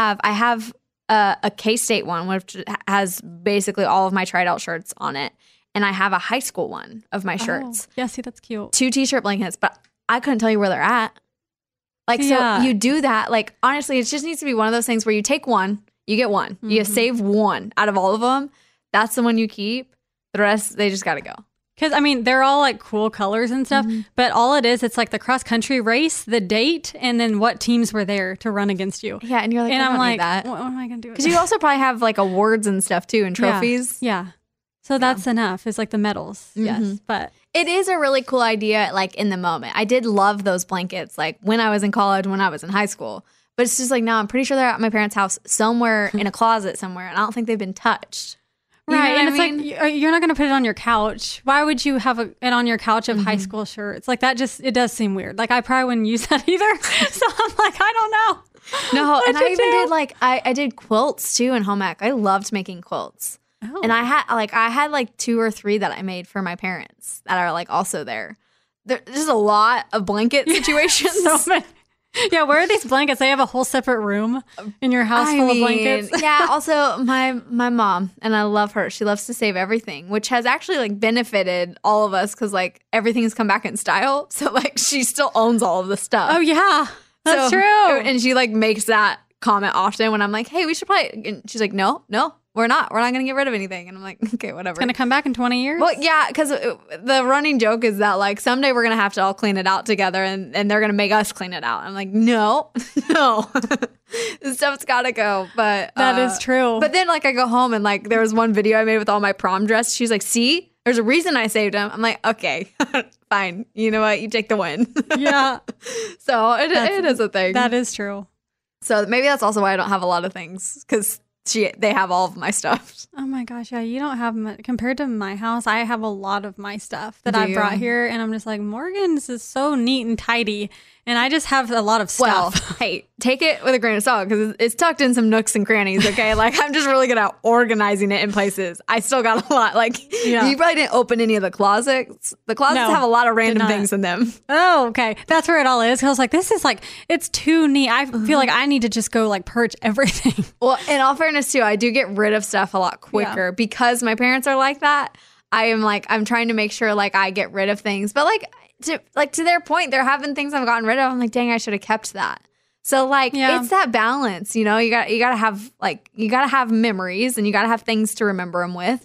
Speaker 4: have a K-State one, which has basically all of my Tridelt shirts on it. And I have a high school one of my shirts.
Speaker 6: Yeah, see, that's cute.
Speaker 4: 2 t-shirt blankets, but I couldn't tell you where they're at. Like, so you do that. Like, honestly, it just needs to be one of those things where you take one, you get one. Mm-hmm. You save one out of all of them. That's the one you keep. The rest, they just got to go.
Speaker 6: Because, I mean, they're all like cool colors and stuff, but all it is, it's like the cross country race, the date, and then what teams were there to run against you.
Speaker 4: Yeah, and you're like,
Speaker 6: and I'm like,
Speaker 4: that.
Speaker 6: What am I going to do with
Speaker 4: Because you also probably have like awards and stuff too and trophies.
Speaker 6: Yeah. So that's enough. It's like the medals. Yes. But
Speaker 4: it is a really cool idea, like in the moment. I did love those blankets, like when I was in college, when I was in high school. But it's just like, no, I'm pretty sure they're at my parents' house somewhere in a closet somewhere, and I don't think they've been touched. You
Speaker 6: right. And it's
Speaker 4: mean?
Speaker 6: like, you're not going to put it on your couch. Why would you have it on your couch of high school shirts? Like that it does seem weird. Like I probably wouldn't use that either. So I'm like, I don't know.
Speaker 4: No, and I even did like, I did quilts too in home ec. I loved making quilts. Oh. And I had like 2 or 3 that I made for my parents that are like also there. There's a lot of blanket situations.
Speaker 6: So many. Yeah, where are these blankets? They have a whole separate room in your house full of blankets.
Speaker 4: Yeah, also my mom, and I love her. She loves to save everything, which has actually like benefited all of us because like everything's come back in style. So like she still owns all of the stuff.
Speaker 6: Oh yeah, that's true.
Speaker 4: And she like makes that comment often when I'm like, hey, we should probably. And she's like, no. We're not going to get rid of anything. And I'm like, okay, whatever.
Speaker 6: It's going to come back in 20 years?
Speaker 4: Well, yeah, because the running joke is that, like, someday we're going to have to all clean it out together and they're going to make us clean it out. I'm like, no. This stuff's got to go. But
Speaker 6: that is true.
Speaker 4: But then, like, I go home and, like, there was one video I made with all my prom dress. She's like, see? There's a reason I saved them. I'm like, okay, fine. You know what? You take the win.
Speaker 6: Yeah.
Speaker 4: So it is a thing.
Speaker 6: That is true.
Speaker 4: So maybe that's also why I don't have a lot of things, because they have all of my stuff.
Speaker 6: Oh my gosh, yeah, you don't have much. Compared to my house, I have a lot of my stuff that I brought here, and I'm just like, Morgan's is so neat and tidy, and I just have a lot of stuff.
Speaker 4: Well, hey, take it with a grain of salt because it's tucked in some nooks and crannies, okay? Like, I'm just really good at organizing it in places. I still got a lot. Like, you probably didn't open any of the closets. The closets have a lot of random things in them.
Speaker 6: Oh, okay. That's where it all is. Because I was like, this is like, it's too neat. I feel like I need to just go like purge everything.
Speaker 4: Well, in all fairness too, I do get rid of stuff a lot quicker because my parents are like that. I'm trying to make sure like I get rid of things. But to their point, there have been things I've gotten rid of. I'm like, dang, I should have kept that. So like, it's that balance, you know, you gotta have memories and you gotta have things to remember them with.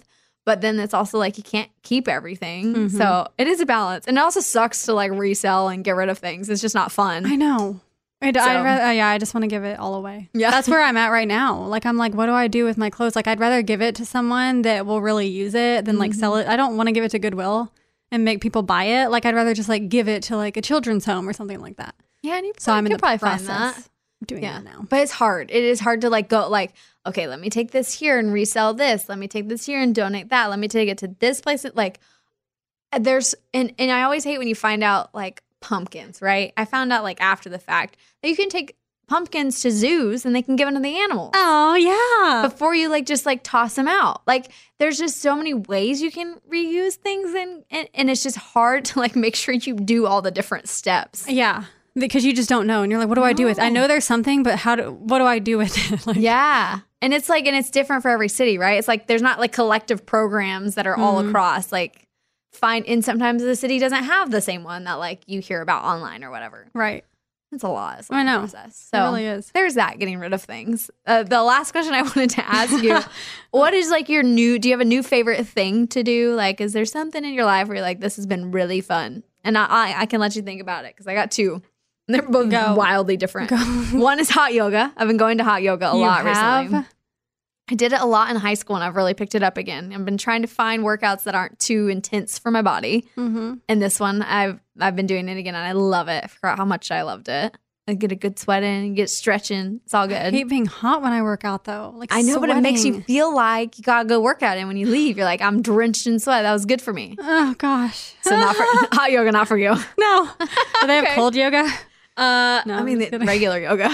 Speaker 4: but then it's also like you can't keep everything. So it is a balance. And it also sucks to like resell and get rid of things. It's just not fun.
Speaker 6: I know. I just want to give it all away.
Speaker 4: Yeah.
Speaker 6: That's where I'm at right now. Like, I'm like, what do I do with my clothes? Like, I'd rather give it to someone that will really use it than like sell it. I don't want to give it to Goodwill and make people buy it. Like, I'd rather just like give it to like a children's home or something like that.
Speaker 4: Yeah, and
Speaker 6: so I'm in the
Speaker 4: probably
Speaker 6: process
Speaker 4: find that.
Speaker 6: of doing that now.
Speaker 4: But it's hard. It is hard to like go like, okay, let me take this here and resell this. Let me take this here and donate that. Let me take it to this place. Like, there's and I always hate when you find out like pumpkins, right? I found out like after the fact that you can take pumpkins to zoos and they can give them to the animals.
Speaker 6: Oh yeah.
Speaker 4: Before you like just like toss them out. Like there's just so many ways you can reuse things and it's just hard to like make sure you do all the different steps.
Speaker 6: Yeah. Because you just don't know. And you're like, what do I do with it? I know there's something, but what do I do with it? Like,
Speaker 4: yeah. And it's like, and it's different for every city, right? It's like, there's not like collective programs that are all across, like and sometimes the city doesn't have the same one that like you hear about online or whatever.
Speaker 6: Right.
Speaker 4: It's a lot. It's a
Speaker 6: I know.
Speaker 4: process. So
Speaker 6: it really is.
Speaker 4: There's that, getting rid of things. The last question I wanted to ask you, what is like do you have a new favorite thing to do? Like, is there something in your life where you're like, this has been really fun? And I can let you think about it because I got two. And they're both wildly different. One is hot yoga. I've been going to hot yoga a lot recently. I did it a lot in high school and I've really picked it up again. I've been trying to find workouts that aren't too intense for my body. And this one, I've been doing it again and I love it. I forgot how much I loved it. I get a good sweat in, get stretching. It's all good.
Speaker 6: I hate being hot when I work out though. Like
Speaker 4: I know,
Speaker 6: sweating.
Speaker 4: but it makes you feel like you gotta go work out. And when you leave, you're like, I'm drenched in sweat. That was good for me.
Speaker 6: Oh gosh.
Speaker 4: So not for hot yoga, not for you.
Speaker 6: No. Do they have cold yoga?
Speaker 4: No, I mean the regular yoga.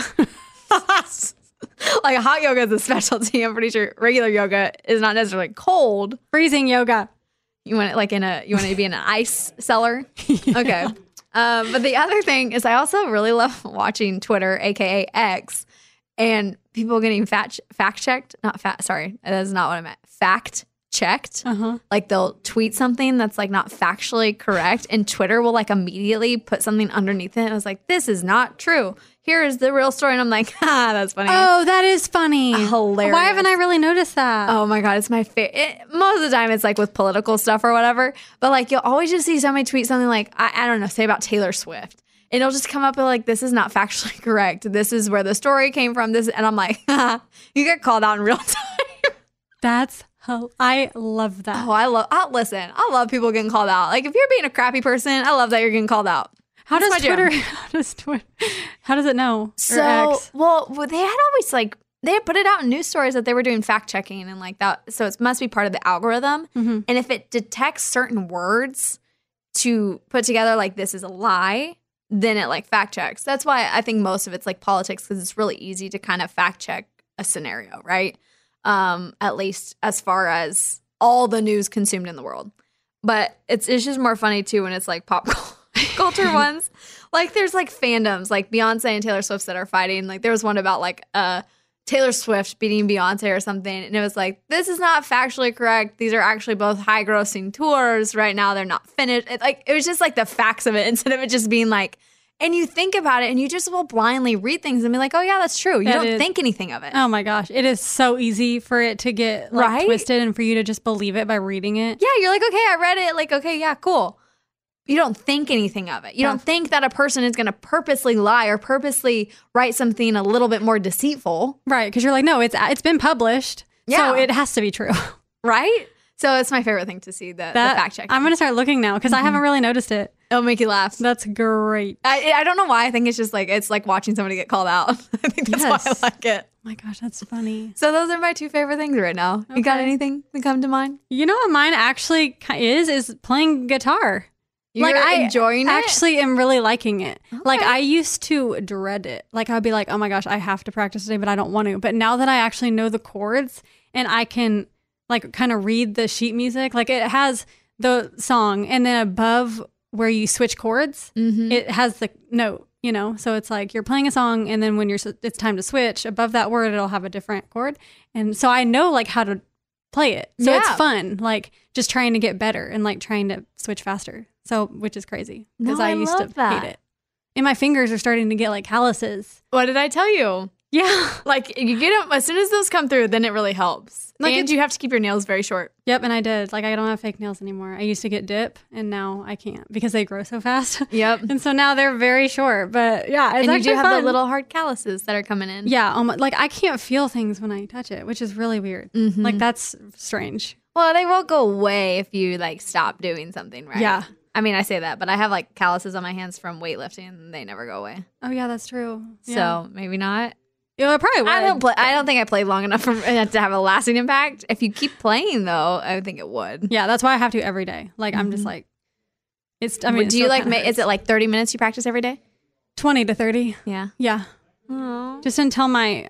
Speaker 4: Like hot yoga is a specialty. I'm pretty sure regular yoga is not necessarily cold.
Speaker 6: Freezing yoga.
Speaker 4: You want it like you want it to be in an ice cellar? Yeah. Okay. But the other thing is I also really love watching Twitter, aka X, and people getting fact checked. Sorry, that is not what I meant. Fact checked. Like they'll tweet something that's like not factually correct, and Twitter will like immediately put something underneath it. And I was like, this is not true. Here is the real story. And I'm like, that's funny.
Speaker 6: Oh, that is funny.
Speaker 4: Hilarious.
Speaker 6: Why haven't I really noticed that?
Speaker 4: Oh my God, it's my favorite. Most of the time it's like with political stuff or whatever. But like you'll always just see somebody tweet something like, I don't know, say about Taylor Swift. And it'll just come up with like, this is not factually correct. This is where the story came from. And I'm like, you get called out in real time.
Speaker 6: I love that.
Speaker 4: Listen, I love people getting called out. Like if you're being a crappy person, I love that you're getting called out.
Speaker 6: How does it know?
Speaker 4: So, well, they had always like, they had put it out in news stories that they were doing fact checking and like that. So it must be part of the algorithm. And if it detects certain words to put together, like this is a lie, then it like fact checks. That's why I think most of it's like politics, because it's really easy to kind of fact check a scenario, right? At least as far as all the news consumed in the world. But it's just more funny too when it's like pop culture ones. Like there's like fandoms like Beyonce and Taylor Swift that are fighting. Like there was one about like Taylor Swift beating Beyonce or something, and it was like, this is not factually correct. These are actually both high grossing tours right now. They're not finished. It was just like the facts of it instead of it just being like, and you think about it and you just will blindly read things and be like, oh yeah, that's true. You don't think anything of it.
Speaker 6: Oh my gosh. It is so easy for it to get like twisted and for you to just believe it by reading it.
Speaker 4: Yeah, you're like, okay, I read it. Like, okay, yeah, cool. You don't think anything of it. You don't think that a person is going to purposely lie or purposely write something a little bit more deceitful.
Speaker 6: Right, because you're like, no, it's been published, so it has to be true.
Speaker 4: Right? So it's my favorite thing to see, the fact check.
Speaker 6: I'm going to start looking now because I haven't really noticed it.
Speaker 4: It'll make you laugh.
Speaker 6: That's great.
Speaker 4: I don't know why. I think it's just like, it's like watching somebody get called out. I think that's why I like it.
Speaker 6: Oh my gosh, that's funny.
Speaker 4: So those are my two favorite things right now. Okay. You got anything that come to mind?
Speaker 6: You know what mine actually is playing guitar.
Speaker 4: You're enjoying it?
Speaker 6: I actually am really liking it. Okay. Like I used to dread it. Like I'd be like, oh my gosh, I have to practice today, but I don't want to. But now that I actually know the chords and I can like kind of read the sheet music, like it has the song and then above where you switch chords, it has the note, you know? So it's like you're playing a song and then when it's time to switch, above that word, it'll have a different chord. And so I know like how to play it. So it's fun, like just trying to get better and like trying to switch faster. So, which is crazy because I used to hate it. And my fingers are starting to get like calluses.
Speaker 4: What did I tell you?
Speaker 6: Yeah.
Speaker 4: Like you get them as soon as those come through, then it really helps.
Speaker 6: Like
Speaker 4: and you have to keep your nails very short.
Speaker 6: Yep, and I did. Like, I don't have fake nails anymore. I used to get dip, and now I can't because they grow so fast.
Speaker 4: Yep.
Speaker 6: And so now they're very short. But yeah, it's
Speaker 4: and you
Speaker 6: actually
Speaker 4: do have
Speaker 6: fun.
Speaker 4: the little hard calluses that are coming in.
Speaker 6: Yeah, like I can't feel things when I touch it, which is really weird. Like that's strange.
Speaker 4: Well, they won't go away if you like stop doing something, right?
Speaker 6: Yeah.
Speaker 4: I mean, I say that, but I have like calluses on my hands from weightlifting, and they never go away.
Speaker 6: Oh yeah, that's true. Yeah.
Speaker 4: So maybe not.
Speaker 6: Yeah, I probably would.
Speaker 4: I don't think I played long enough for it to have a lasting impact. If you keep playing, though, I think it would.
Speaker 6: Yeah, that's why I have to every day. Like I'm just like, it's. I mean,
Speaker 4: do you like? Is it like 30 minutes you practice every day?
Speaker 6: 20 to 30.
Speaker 4: Yeah.
Speaker 6: Yeah.
Speaker 4: Aww.
Speaker 6: Just until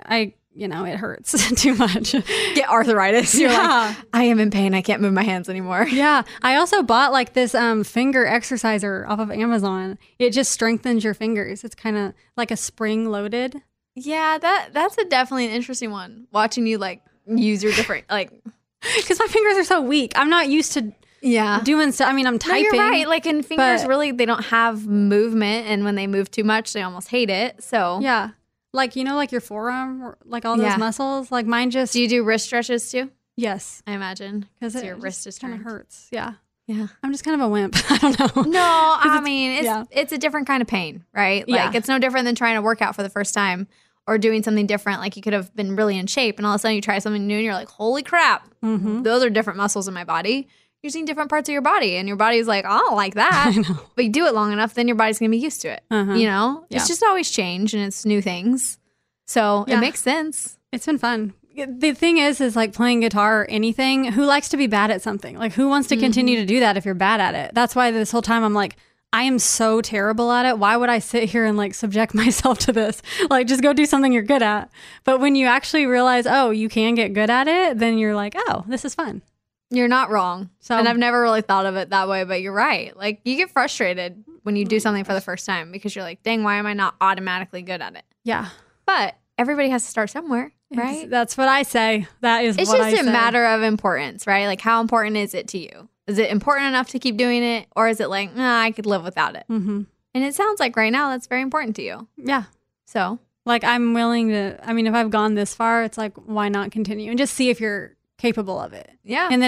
Speaker 6: it hurts too much.
Speaker 4: Get arthritis. You're
Speaker 6: Yeah.
Speaker 4: like, I am in pain. I can't move my hands anymore.
Speaker 6: Yeah. I also bought like this finger exerciser off of Amazon. It just strengthens your fingers. It's kind of like a spring loaded.
Speaker 4: Yeah, that's definitely an interesting one. Watching you like use your different like,
Speaker 6: because my fingers are so weak. I'm not used to doing stuff. I mean, I'm typing.
Speaker 4: No, you're right. Like in fingers,
Speaker 6: but-
Speaker 4: really, they don't have movement, and when they move too much, they almost hate it. So
Speaker 6: Yeah. Like, like your forearm, like all those muscles, like mine just.
Speaker 4: Do you do wrist stretches too?
Speaker 6: Yes.
Speaker 4: I imagine
Speaker 6: Because
Speaker 4: your wrist is
Speaker 6: kind of
Speaker 4: turned.
Speaker 6: hurts. Yeah.
Speaker 4: Yeah.
Speaker 6: I'm just kind of a wimp. I don't know.
Speaker 4: No, I mean, it's a different kind of pain, right? Like,
Speaker 6: Yeah.
Speaker 4: it's no different than trying to work out for the first time or doing something different. Like, you could have been really in shape, and all of a sudden you try something new, and you're like, holy crap, those are different muscles in my body. You're using different parts of your body, and your body's like, I don't like that.
Speaker 6: I know.
Speaker 4: But you do it long enough, then your body's going to be used to it. You know?
Speaker 6: Yeah.
Speaker 4: It's just always change, and it's new things. So
Speaker 6: Yeah.
Speaker 4: it makes sense.
Speaker 6: It's been fun. The thing is like playing guitar or anything, who likes to be bad at something? Like, who wants to continue to do that if you're bad at it? That's why this whole time I'm like, I am so terrible at it. Why would I sit here and like subject myself to this? Like, just go do something you're good at. But when you actually realize, oh, you can get good at it, then you're like, oh, this is fun.
Speaker 4: You're not wrong.
Speaker 6: So-
Speaker 4: And I've never really thought of it that way, but you're right. Like, you get frustrated when you do something for the first time because you're like, dang, why am I not automatically good at it?
Speaker 6: Yeah.
Speaker 4: But everybody has to start somewhere, right?
Speaker 6: That's what I say. That is
Speaker 4: It's
Speaker 6: what I
Speaker 4: just
Speaker 6: say.
Speaker 4: a matter of importance, right? Like, how important is it to you? Is it important enough to keep doing it? Or is it like, nah, I could live without it?
Speaker 6: Mm-hmm.
Speaker 4: And it sounds like right now that's very important to you.
Speaker 6: Yeah.
Speaker 4: So,
Speaker 6: Like, I'm willing to, I mean, if I've gone this far, it's like, why not continue and just see if you're capable of it.
Speaker 4: yeah.
Speaker 6: And then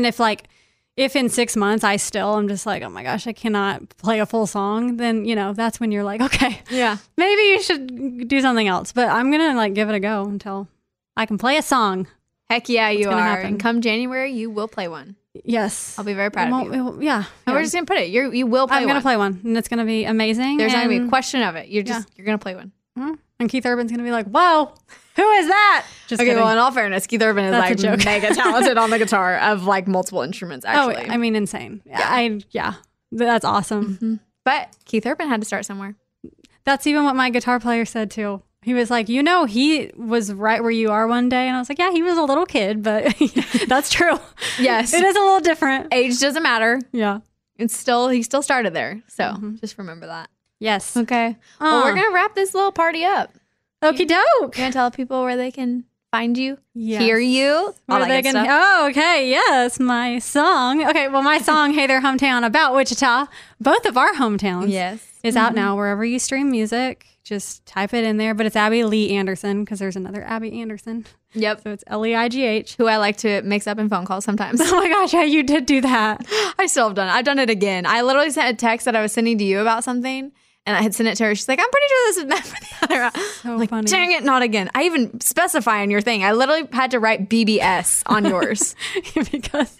Speaker 6: if in 6 months I'm just like, oh my gosh, I cannot play a full song, then, that's when you're like, okay,
Speaker 4: yeah.
Speaker 6: maybe you should do something else. But I'm going to like give it a go until I can play a song.
Speaker 4: Heck yeah, you
Speaker 6: gonna
Speaker 4: are.
Speaker 6: happen.
Speaker 4: And come January, you will play one.
Speaker 6: Yes.
Speaker 4: I'll be very proud of you.
Speaker 6: Yeah.
Speaker 4: And we're just going to put it. You will play
Speaker 6: I'm
Speaker 4: one.
Speaker 6: going to play one, and it's going to be amazing.
Speaker 4: There's not going to be a
Speaker 6: and-
Speaker 4: question of it. You're going to play one.
Speaker 6: And Keith Urban's going to be like, whoa, who is that? Just
Speaker 4: Okay,
Speaker 6: kidding.
Speaker 4: well, in all fairness, Keith Urban is
Speaker 6: That's a
Speaker 4: like
Speaker 6: joke.
Speaker 4: mega talented on the guitar of like multiple instruments, actually.
Speaker 6: Oh, I mean, insane. Yeah. That's awesome.
Speaker 4: But Keith Urban had to start somewhere.
Speaker 6: That's even what my guitar player said too. He was like, he was right where you are one day. And I was like, yeah, he was a little kid, but that's true.
Speaker 4: Yes.
Speaker 6: It is a little different.
Speaker 4: Age doesn't matter.
Speaker 6: Yeah.
Speaker 4: He still started there. So just remember that.
Speaker 6: Yes.
Speaker 4: Okay. Well, we're going to wrap this little party up.
Speaker 6: Okie doke.
Speaker 4: You're going to tell people where they can find you,
Speaker 6: Yes.
Speaker 4: hear you, all
Speaker 6: Where
Speaker 4: that
Speaker 6: they
Speaker 4: good
Speaker 6: can-
Speaker 4: stuff.
Speaker 6: Oh, okay. Yes. My song. Okay. Well, my song, Hey There Hometown, about Wichita, both of our hometowns,
Speaker 4: Yes.
Speaker 6: is out now wherever you stream music. Just type it in there. But it's Abby Lee Anderson because there's another Abby Anderson.
Speaker 4: Yep.
Speaker 6: So it's Leigh.
Speaker 4: Who I like to mix up in phone calls sometimes.
Speaker 6: Oh my gosh. Yeah, you did do that.
Speaker 4: I still have done it. I've done it again. I literally sent a text that I was sending to you about something, and I had sent it to her. She's like, I'm pretty sure this is meant for the other.
Speaker 6: So
Speaker 4: I'm like,
Speaker 6: funny.
Speaker 4: dang it, not again. I even specify on your thing. I literally had to write BBS on yours.
Speaker 6: Because,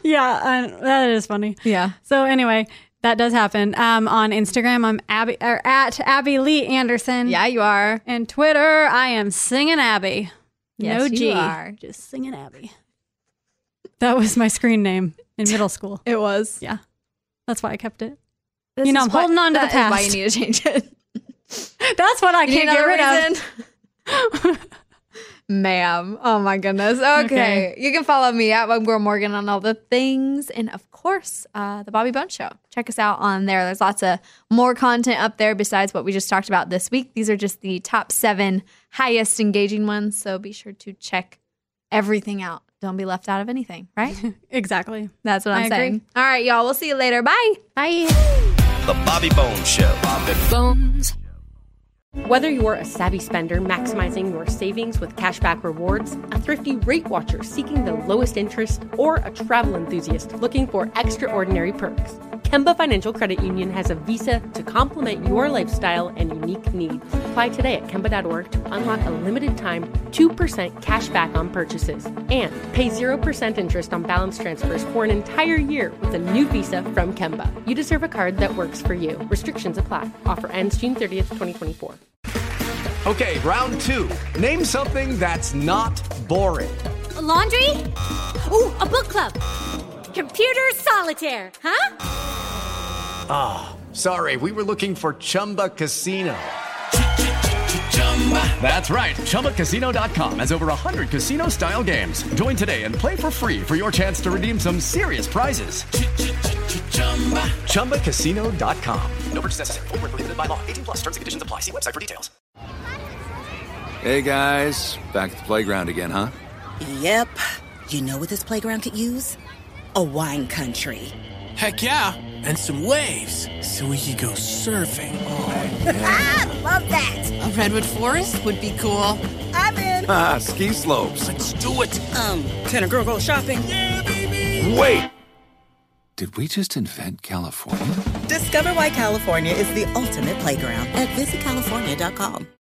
Speaker 6: that is funny.
Speaker 4: Yeah.
Speaker 6: So anyway, that does happen. On Instagram, I'm at Abby Lee Anderson.
Speaker 4: Yeah, you are.
Speaker 6: And Twitter, I am Singing Abby.
Speaker 4: Yes,
Speaker 6: no
Speaker 4: you
Speaker 6: G.
Speaker 4: are.
Speaker 6: Just Singing Abby. That was my screen name in middle school.
Speaker 4: It was.
Speaker 6: Yeah. That's why I kept it.
Speaker 4: This
Speaker 6: I'm
Speaker 4: is
Speaker 6: holding on to the
Speaker 4: that is why
Speaker 6: past.
Speaker 4: you need to change it.
Speaker 6: That's what I
Speaker 4: You need
Speaker 6: can't get
Speaker 4: another
Speaker 6: rid of.
Speaker 4: Ma'am. Oh my goodness. Okay. You can follow me at Web Girl Morgan on all the things. And of course, the Bobby Bones Show. Check us out on there. There's lots of more content up there besides what we just talked about this week. These are just the top 7 highest engaging ones. So be sure to check everything out. Don't be left out of anything, right?
Speaker 6: Exactly.
Speaker 4: That's what
Speaker 6: I
Speaker 4: I'm
Speaker 6: agree.
Speaker 4: saying. All right, y'all. We'll see you later. Bye.
Speaker 6: Bye.
Speaker 11: The Bobby Bones Show. Bobby Bones.
Speaker 3: Whether you're a savvy spender maximizing your savings with cashback rewards, a thrifty rate watcher seeking the lowest interest, or a travel enthusiast looking for extraordinary perks, Kemba Financial Credit Union has a visa to complement your lifestyle and unique needs. Apply today at Kemba.org to unlock a limited time 2% cash back on purchases and pay 0% interest on balance transfers for an entire year with a new visa from Kemba. You deserve a card that works for you. Restrictions apply. Offer ends June 30th, 2024.
Speaker 11: Okay, round two. Name something that's not boring.
Speaker 12: A laundry? Ooh, a book club. Computer solitaire, huh?
Speaker 11: Ah, sorry, we were looking for Chumba Casino. That's right, ChumbaCasino.com has over 100 casino-style games. Join today and play for free for your chance to redeem some serious prizes. ChumbaCasino.com. No purchase necessary. Void where prohibited by law. 18+ terms and conditions apply. See website for details.
Speaker 13: Hey guys, back at the playground again, huh?
Speaker 14: Yep. You know what this playground could use? A wine country.
Speaker 15: Heck yeah, and some waves so we could go surfing.
Speaker 14: Oh, yeah. Love that.
Speaker 16: A redwood forest would be cool.
Speaker 14: I'm in.
Speaker 13: Ski slopes.
Speaker 15: Let's do it.
Speaker 14: Can a girl go shopping?
Speaker 15: Yeah, baby.
Speaker 13: Wait. Did we just invent California?
Speaker 14: Discover why California is the ultimate playground at visitcalifornia.com.